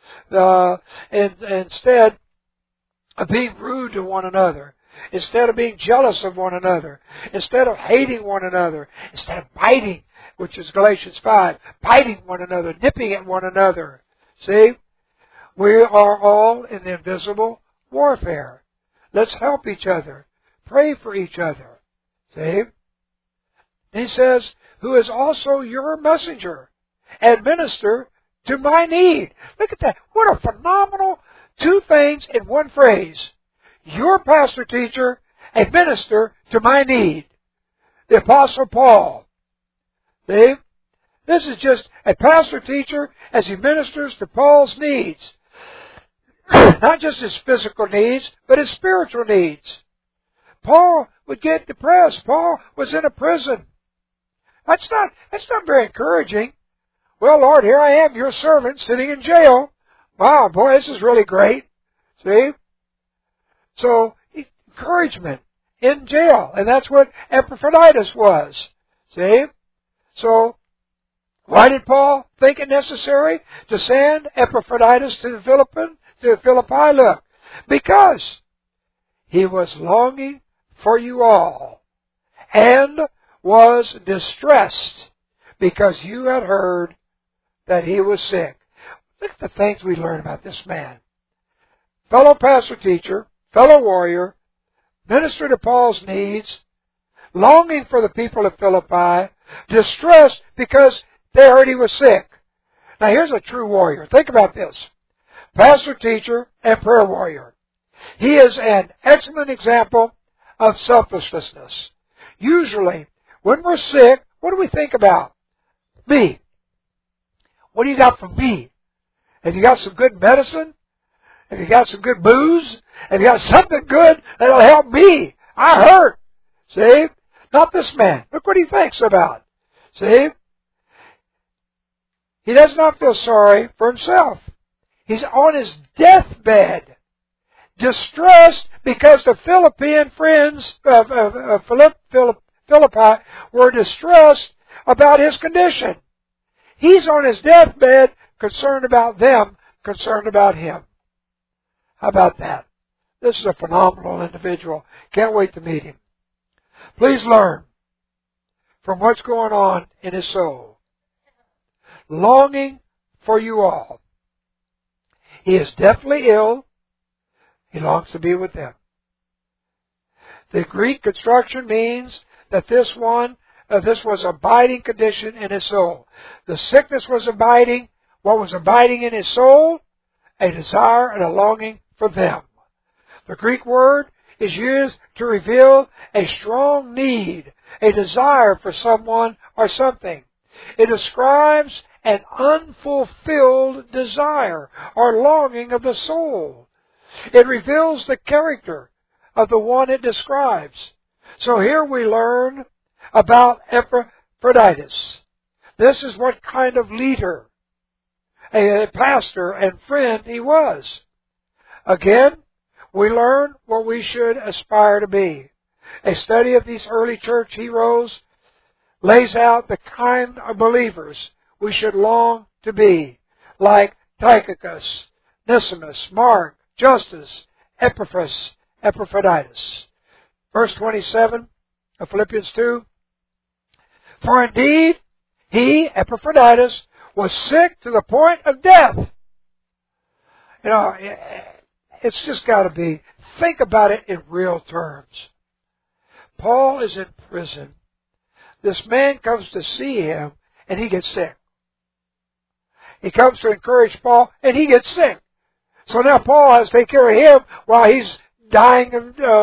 Instead of being rude to one another, instead of being jealous of one another, instead of hating one another, instead of biting, which is Galatians 5, biting one another, nipping at one another. See? We are all in the invisible warfare. Let's help each other. Pray for each other. See? He says, who is also your messenger and minister to my need. Look at that. What a phenomenal two things in one phrase. Your pastor teacher, a minister to my need. The Apostle Paul. See? This is just a pastor teacher as he ministers to Paul's needs. Not just his physical needs, but his spiritual needs. Paul would get depressed. Paul was in a prison. That's not very encouraging. Well, Lord, here I am, your servant, sitting in jail. Wow, boy, this is really great. See? So, encouragement in jail. And that's what Epaphroditus was. See? So, why did Paul think it necessary to send Epaphroditus to Philippi? Look, because he was longing for you all and was distressed because you had heard that he was sick. Look at the things we learn about this man. Fellow pastor teacher, fellow warrior, minister to Paul's needs, longing for the people of Philippi, distressed because they heard he was sick. Now here's a true warrior. Think about this. Pastor, teacher, and prayer warrior. He is an excellent example of selflessness. Usually, when we're sick, what do we think about? Me. What do you got for me? Have you got some good medicine? Have you got some good booze? Have you got something good that'll help me? I hurt. See? Not this man. Look what he thinks about. See? He does not feel sorry for himself. He's on his deathbed, distressed because the Philippian friends of Philippi were distressed about his condition. He's on his deathbed, concerned about them, concerned about him. How about that? This is a phenomenal individual. Can't wait to meet him. Please learn from what's going on in his soul. Longing for you all. He is deathly ill. He longs to be with them. The Greek construction means that this was abiding condition in his soul. The sickness was abiding. What was abiding in his soul? A desire and a longing for them. The Greek word is used to reveal a strong need, a desire for someone or something. It describes an unfulfilled desire or longing of the soul. It reveals the character of the one it describes. So here we learn about Epaphroditus. This is what kind of leader, a pastor and friend he was. Again, we learn what we should aspire to be. A study of these early church heroes lays out the kind of believers we should long to be, like Tychicus, Onesimus, Mark, Justus, Epaphroditus. Verse 27 of Philippians 2. For indeed, he, Epaphroditus, was sick to the point of death. You know, it's just got to be, think about it in real terms. Paul is in prison. This man comes to see him, and he gets sick. He comes to encourage Paul, and he gets sick. So now Paul has to take care of him while he's dying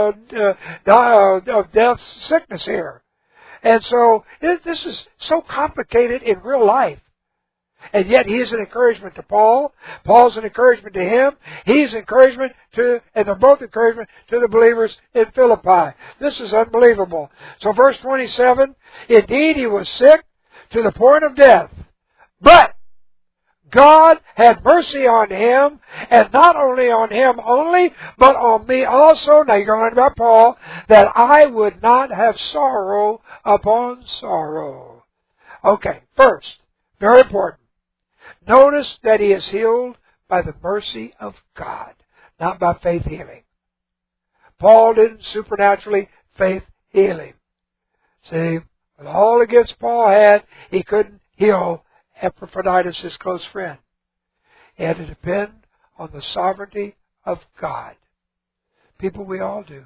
of death, sickness here. And so this is so complicated in real life. And yet he is an encouragement to Paul. Paul's an encouragement to him. He's encouragement to, and they're both encouragement to the believers in Philippi. This is unbelievable. So verse 27, indeed he was sick to the point of death. But God had mercy on him, and not only on him only, but on me also. Now you're going to learn about Paul, that I would not have sorrow upon sorrow. Okay, first, very important. Notice that he is healed by the mercy of God, not by faith healing. Paul didn't supernaturally faith heal him. See, with all the gifts Paul had, he couldn't heal Epaphroditus, his close friend. He had to depend on the sovereignty of God. People, we all do.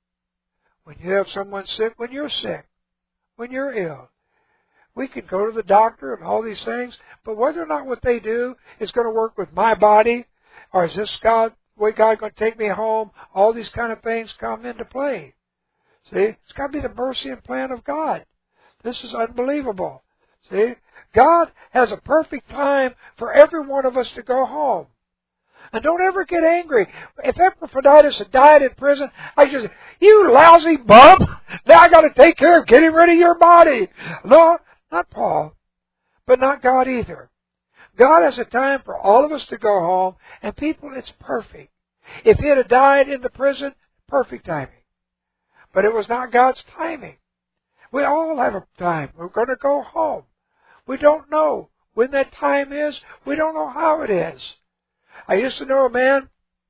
When you have someone sick, when you're sick, when you're ill, we can go to the doctor and all these things, but whether or not what they do is going to work with my body, or is this way God going to take me home, all these kind of things come into play. See, it's got to be the mercy and plan of God. This is unbelievable. See, God has a perfect time for every one of us to go home. And don't ever get angry. If Epaphroditus had died in prison, I just say, you lousy bum, now I got to take care of getting rid of your body. No, not Paul, but not God either. God has a time for all of us to go home, and people, it's perfect. If he had died in the prison, perfect timing. But it was not God's timing. We all have a time. We're going to go home. We don't know when that time is. We don't know how it is. I used to know a man,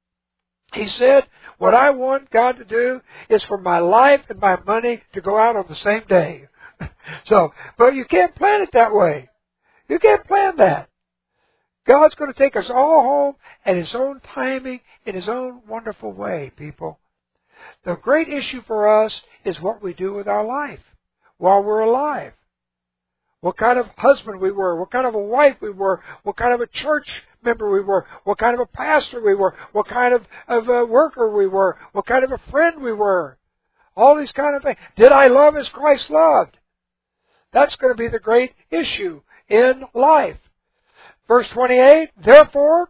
he said, what I want God to do is for my life and my money to go out on the same day. So, but you can't plan it that way. You can't plan that. God's going to take us all home at His own timing, in His own wonderful way, people. The great issue for us is what we do with our life while we're alive. What kind of husband we were, what kind of a wife we were, what kind of a church member we were, what kind of a pastor we were, what kind of a worker we were, what kind of a friend we were. All these kind of things. Did I love as Christ loved? That's going to be the great issue in life. Verse 28, therefore,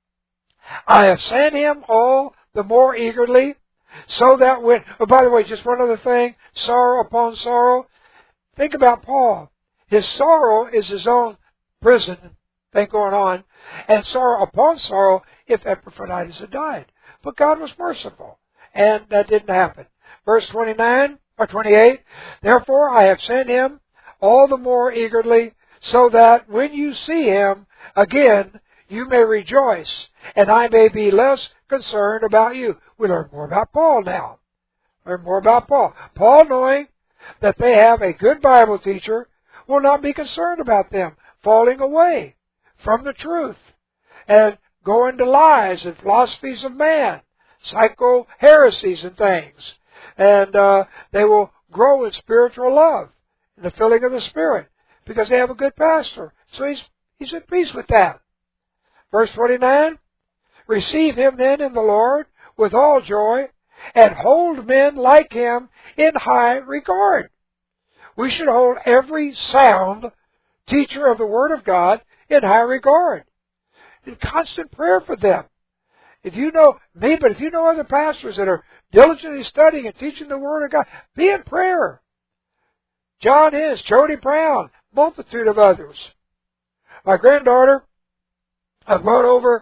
I have sent him all the more eagerly, so that when, oh, by the way, just one other thing, sorrow upon sorrow. Think about Paul. His sorrow is his own prison thing going on, and sorrow upon sorrow if Epaphroditus had died. But God was merciful, and that didn't happen. Verse 29 or 28, therefore I have sent him all the more eagerly, so that when you see him again, you may rejoice, and I may be less concerned about you. We learn more about Paul now. Learn more about Paul. Paul knowing that they have a good Bible teacher will not be concerned about them falling away from the truth and going to lies and philosophies of man, psycho-heresies and things. And they will grow in spiritual love, in the filling of the Spirit, because they have a good pastor. So he's at peace with that. Verse 29, receive him then in the Lord with all joy, and hold men like him in high regard. We should hold every sound teacher of the Word of God in high regard, in constant prayer for them. If you know me, but if you know other pastors that are diligently studying and teaching the Word of God, be in prayer. John is, Jody Brown, multitude of others. My granddaughter, I brought over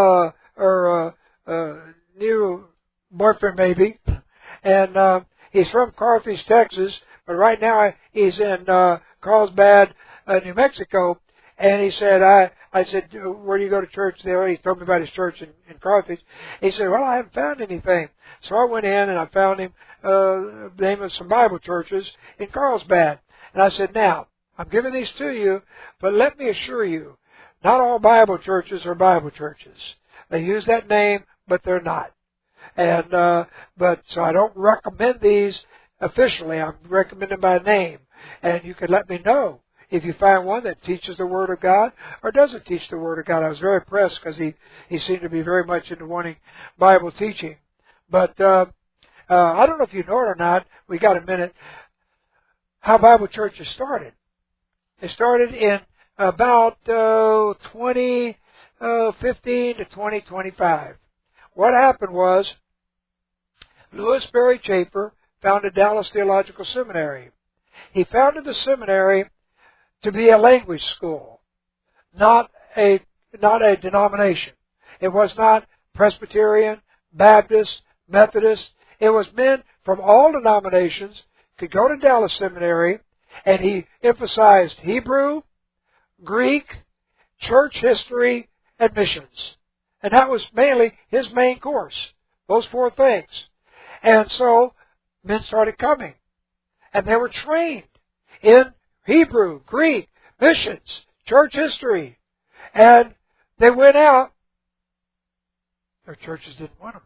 her new boyfriend maybe, and he's from Carthage, Texas, but right now he's in Carlsbad, New Mexico, and he said, I said, where do you go to church there? He told me about his church in Carthage. He said, well, I haven't found anything. So I went in and I found him the name of some Bible churches in Carlsbad. And I said, now, I'm giving these to you, but let me assure you, not all Bible churches are Bible churches. They use that name, but they're not. And but so I don't recommend these officially. I'm recommending by name. And you can let me know if you find one that teaches the Word of God or doesn't teach the Word of God. I was very impressed because he seemed to be very much into wanting Bible teaching. But I don't know if you know it or not. We got a minute. How Bible churches started. They started in about 2015 to 2025. What happened was Louis Berry Chafer founded Dallas Theological Seminary. He founded the seminary to be a language school, not a denomination. It was not Presbyterian, Baptist, Methodist. It was men from all denominations could go to Dallas Seminary, and he emphasized Hebrew, Greek, church history, and missions. And that was mainly his main course, those four things. And so men started coming, and they were trained in Hebrew, Greek, missions, church history. And they went out. Their churches didn't want them.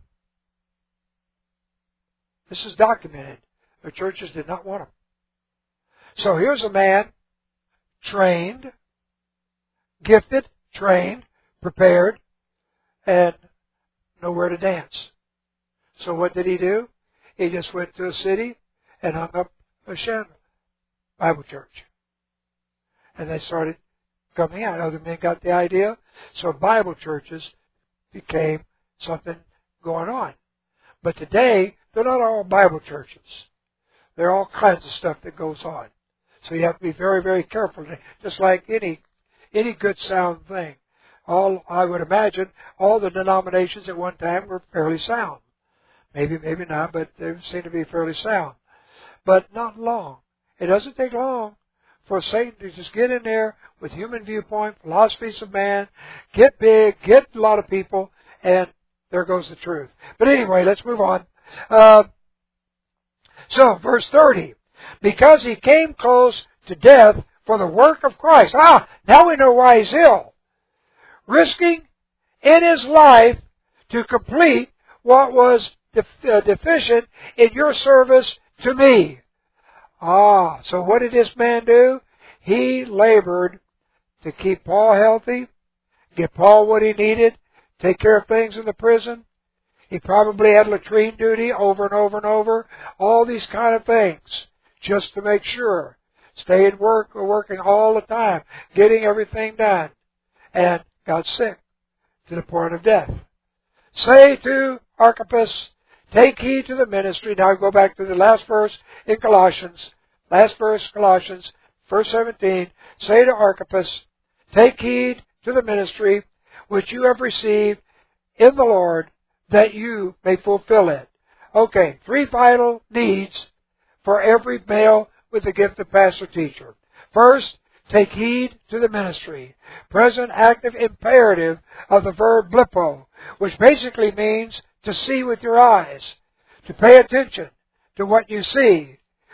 This is documented. Their churches did not want them. So here's a man, trained, gifted, trained, prepared, and nowhere to dance. So what did he do? He just went to a city and hung up a shingle. Bible church. And they started coming out. Other men got the idea. So Bible churches became something going on. But today, they're not all Bible churches. There are all kinds of stuff that goes on. So you have to be very, very careful. Just like any good sound thing. I would imagine all the denominations at one time were fairly sound. Maybe not, but they seem to be fairly sound. But not long. It doesn't take long for Satan to just get in there with human viewpoint, philosophies of man, get big, get a lot of people, and there goes the truth. But anyway, let's move on. So, verse 30. Because he came close to death for the work of Christ. Now we know why he's ill. Risking in his life to complete what was deficient in your service to me. So what did this man do? He labored to keep Paul healthy, get Paul what he needed, take care of things in the prison. He probably had latrine duty over and over and over, all these kind of things, just to make sure. Stay at work, working all the time, getting everything done, and got sick to the point of death. Say to Archippus, take heed to the ministry. Now go back to the last verse in Colossians. Last verse, Colossians, verse 17. Say to Archippus, take heed to the ministry which you have received in the Lord, that you may fulfill it. Okay, 3 vital needs for every male with the gift of pastor-teacher. First, take heed to the ministry. Present active imperative of the verb blipo, which basically means to see with your eyes, to pay attention to what you see.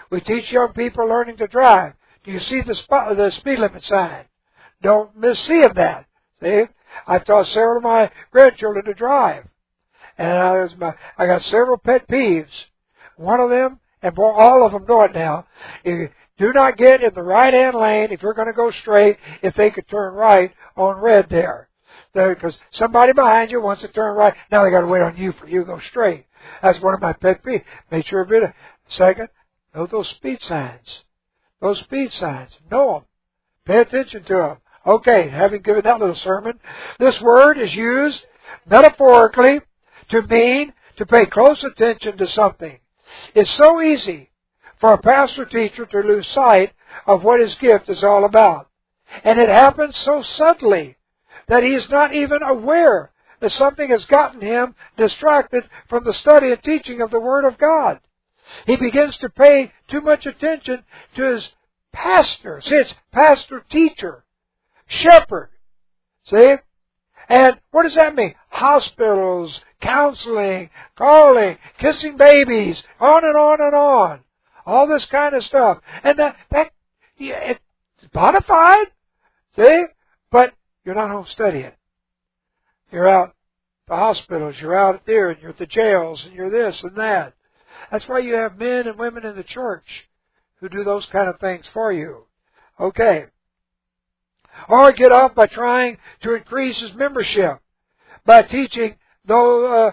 We teach young people learning to drive. Do you see the speed limit sign? Don't miss seeing that. See? I've taught several of my grandchildren to drive. And I got several pet peeves. One of them, and all of them know it now, you do not get in the right-hand lane if you're going to go straight if they could turn right on red there. Because somebody behind you wants to turn right. Now they got to wait on you for you to go straight. That's one of my pet peeves. Make sure of it. Second, know those speed signs. Those speed signs. Know them. Pay attention to them. Okay, having given that little sermon, this word is used metaphorically to mean to pay close attention to something. It's so easy for a pastor-teacher to lose sight of what his gift is all about. And it happens so subtly that he is not even aware that something has gotten him distracted from the study and teaching of the Word of God. He begins to pay too much attention to his pastor. See, it's pastor, teacher, shepherd. See? And what does that mean? Hospitals, counseling, calling, kissing babies, on and on and on. All this kind of stuff. And it's modified. See? But you're not home studying. You're out at the hospitals, you're out there, and you're at the jails, and you're this and that. That's why you have men and women in the church who do those kind of things for you. Okay. Or get off by trying to increase his membership by teaching those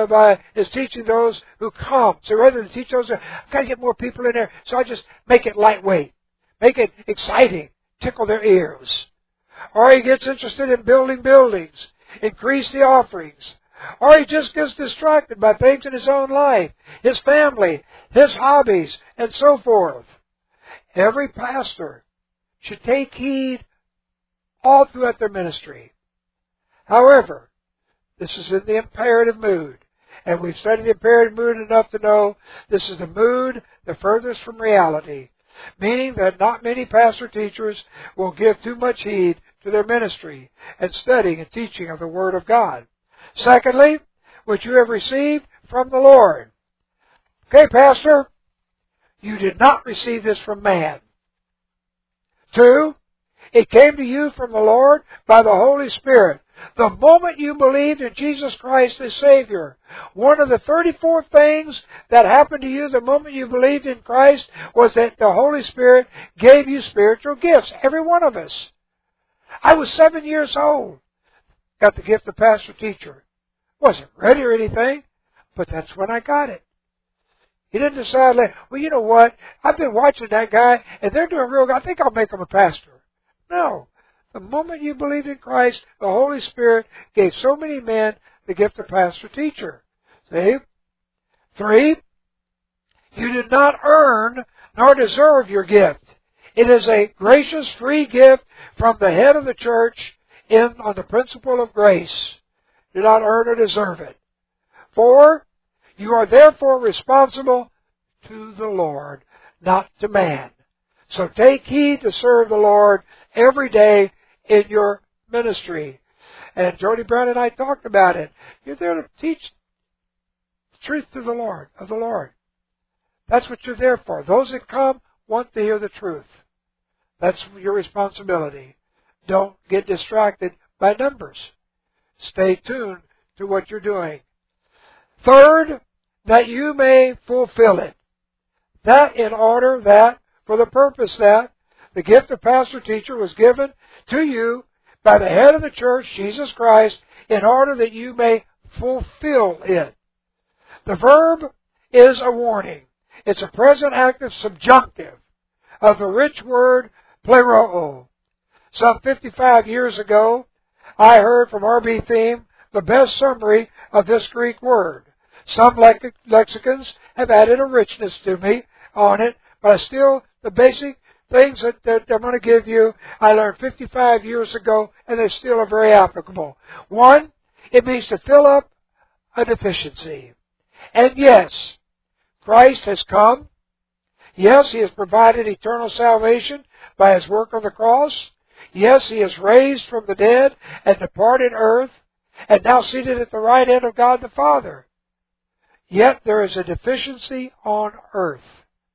who come. So rather than teach those, I've got to get more people in there. So I just make it lightweight, make it exciting, tickle their ears. Or he gets interested in building buildings, increase the offerings. Or he just gets distracted by things in his own life, his family, his hobbies, and so forth. Every pastor should take heed all throughout their ministry. However, this is in the imperative mood. And we've studied the imperative mood enough to know this is the mood the furthest from reality. Meaning that not many pastor teachers will give too much heed to their ministry and studying and teaching of the Word of God. Secondly, which you have received from the Lord. Okay, Pastor, you did not receive this from man. 2, it came to you from the Lord by the Holy Spirit. The moment you believed in Jesus Christ as Savior, one of the 34 things that happened to you the moment you believed in Christ was that the Holy Spirit gave you spiritual gifts. Every one of us. I was 7 years old. Got the gift of pastor teacher. Wasn't ready or anything, but that's when I got it. He didn't decide, well, you know what? I've been watching that guy, and they're doing real good. I think I'll make him a pastor. No. The moment you believed in Christ, the Holy Spirit gave so many men the gift of pastor teacher. See? 3, you did not earn nor deserve your gift. It is a gracious, free gift from the head of the church on the principle of grace. Do not earn or deserve it. 4, you are therefore responsible to the Lord, not to man. So take heed to serve the Lord every day in your ministry. And Jody Brown and I talked about it. You're there to teach the truth to the Lord, of the Lord. That's what you're there for. Those that come want to hear the truth. That's your responsibility. Don't get distracted by numbers. Stay tuned to what you're doing. 3rd, that you may fulfill it. That in order that, for the purpose that, the gift of pastor teacher was given to you by the head of the church, Jesus Christ, in order that you may fulfill it. The verb is a warning. It's a present active subjunctive of the rich word pleroo. Some 55 years ago, I heard from R.B. Thiem the best summary of this Greek word. Some lexicons have added a richness to me on it, but the basic things that I'm going to give you, I learned 55 years ago, and they still are very applicable. 1, it means to fill up a deficiency. And yes, Christ has come. Yes, He has provided eternal salvation by His work on the cross. Yes, He is raised from the dead and departed earth, and now seated at the right hand of God the Father. Yet there is a deficiency on earth.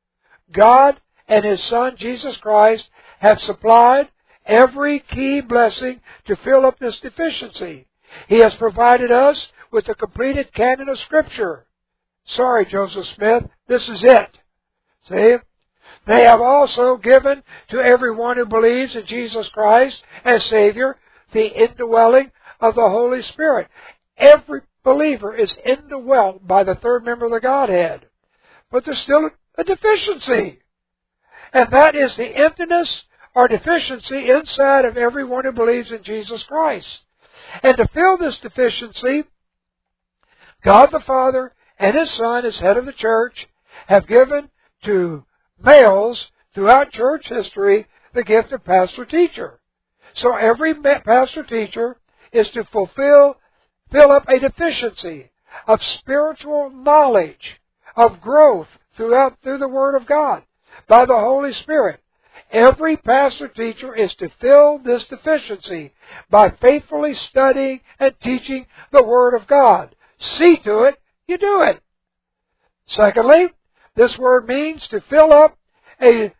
God and His Son, Jesus Christ, have supplied every key blessing to fill up this deficiency. He has provided us with the completed canon of Scripture. Sorry, Joseph Smith, this is it. See? They have also given to everyone who believes in Jesus Christ as Savior the indwelling of the Holy Spirit. Every believer is indwelt by the third member of the Godhead. But there's still a deficiency. And that is the emptiness or deficiency inside of everyone who believes in Jesus Christ. And to fill this deficiency, God the Father and His Son, as head of the church, have given to males throughout church history the gift of pastor-teacher. So every pastor-teacher is to fill up a deficiency of spiritual knowledge, of growth through the Word of God by the Holy Spirit. Every pastor-teacher is to fill this deficiency by faithfully studying and teaching the Word of God. See to it, you do it. Secondly, this word means to fill up with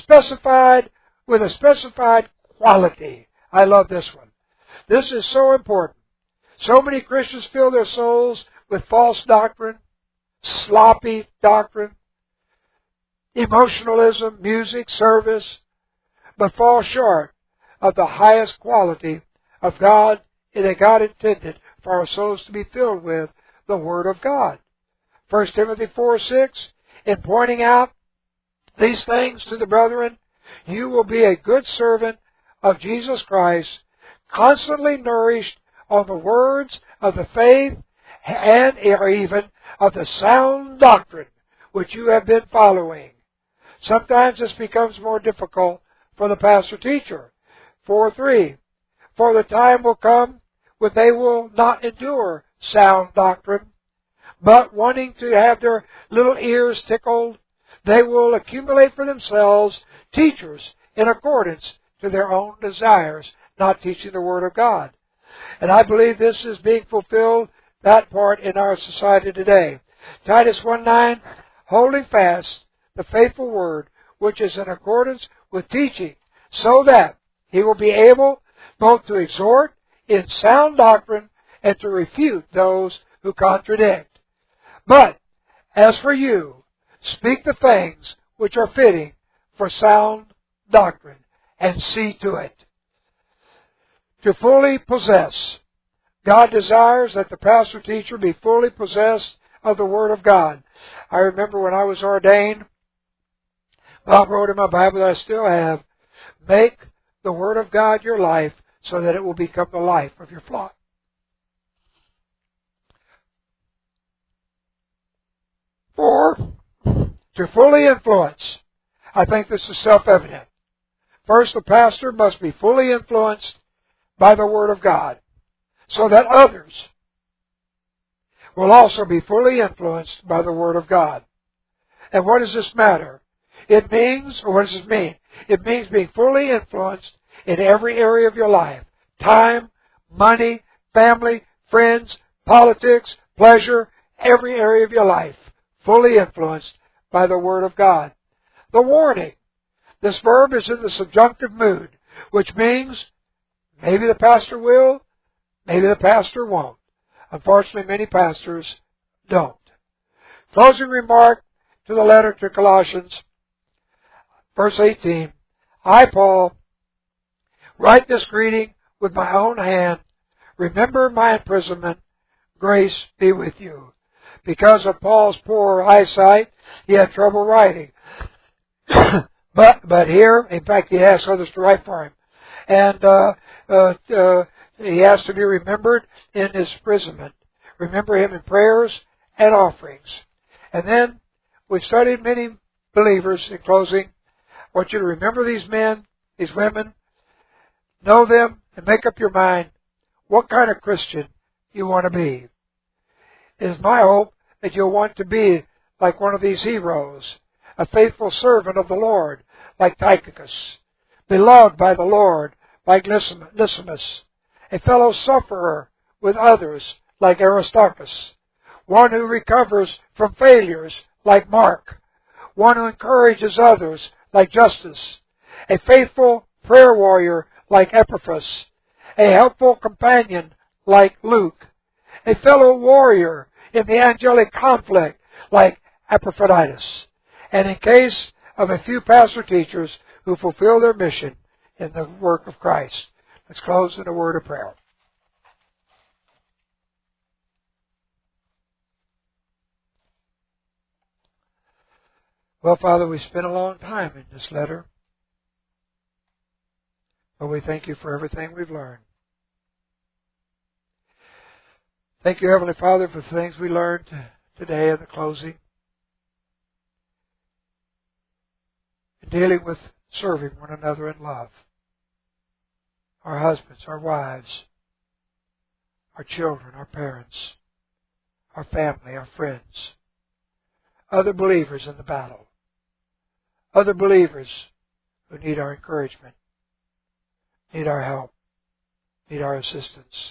a specified quality. I love this one. This is so important. So many Christians fill their souls with false doctrine, sloppy doctrine, emotionalism, music, service, but fall short of the highest quality of God that God intended for our souls to be filled with, the Word of God. 1 Timothy 4:6, in pointing out these things to the brethren, you will be a good servant of Jesus Christ, constantly nourished on the words of the faith and or even of the sound doctrine which you have been following. Sometimes this becomes more difficult for the pastor-teacher. 4:3, for the time will come when they will not endure sound doctrine, but wanting to have their little ears tickled, they will accumulate for themselves teachers in accordance to their own desires, not teaching the Word of God. And I believe this is being fulfilled, that part, in our society today. Titus 1:9, holding fast the faithful word, which is in accordance with teaching, so that he will be able both to exhort in sound doctrine and to refute those who contradict. But as for you, speak the things which are fitting for sound doctrine, and see to it. To fully possess. God desires that the pastor-teacher be fully possessed of the Word of God. I remember when I was ordained, Bob wrote in my Bible that I still have, make the Word of God your life so that it will become the life of your flock. Four, to fully influence. I think this is self-evident. First, the pastor must be fully influenced by the Word of God, so that others will also be fully influenced by the Word of God. And what does this matter? It means, or what does it mean? It means being fully influenced in every area of your life. Time, money, family, friends, politics, pleasure, every area of your life. Fully influenced by the Word of God. The warning. This verb is in the subjunctive mood, which means maybe the pastor will, maybe the pastor won't. Unfortunately, many pastors don't. Closing remark to the letter to Colossians, verse 18. I, Paul, write this greeting with my own hand. Remember my imprisonment. Grace be with you. Because of Paul's poor eyesight, he had trouble writing. But here, in fact, he asked others to write for him. And he has to be remembered in his imprisonment. Remember him in prayers and offerings. And then we studied many believers. In closing, I want you to remember these men, these women, know them, and make up your mind what kind of Christian you want to be. It is my hope that you'll want to be like one of these heroes, a faithful servant of the Lord, like Tychicus, beloved by the Lord, like Lysimas, a fellow sufferer with others, like Aristarchus, one who recovers from failures, like Mark, one who encourages others like Justus, a faithful prayer warrior like Epaphras, a helpful companion like Luke, a fellow warrior in the angelic conflict like Epaphroditus, and in case of a few pastor-teachers who fulfill their mission in the work of Christ. Let's close in a word of prayer. Well, Father, we spent a long time in this letter, but we thank you for everything we've learned. Thank you, Heavenly Father, for the things we learned today in the closing, in dealing with serving one another in love. Our husbands, our wives, our children, our parents, our family, our friends, other believers in the battle, other believers who need our encouragement, need our help, need our assistance.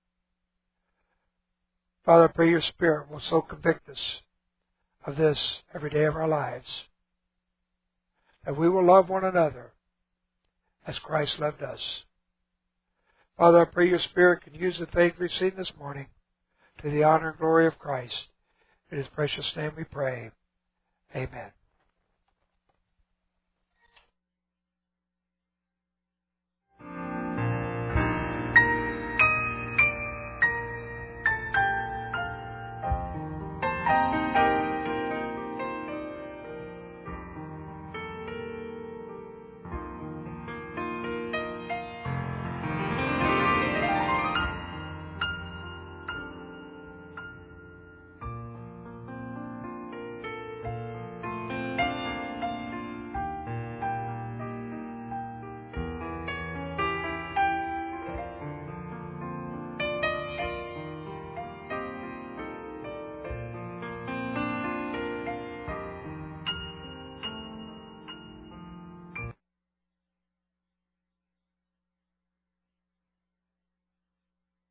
Father, I pray your Spirit will so convict us of this every day of our lives, that we will love one another as Christ loved us. Father, I pray your Spirit can use the things we've seen this morning to the honor and glory of Christ. In His precious name we pray. Amen.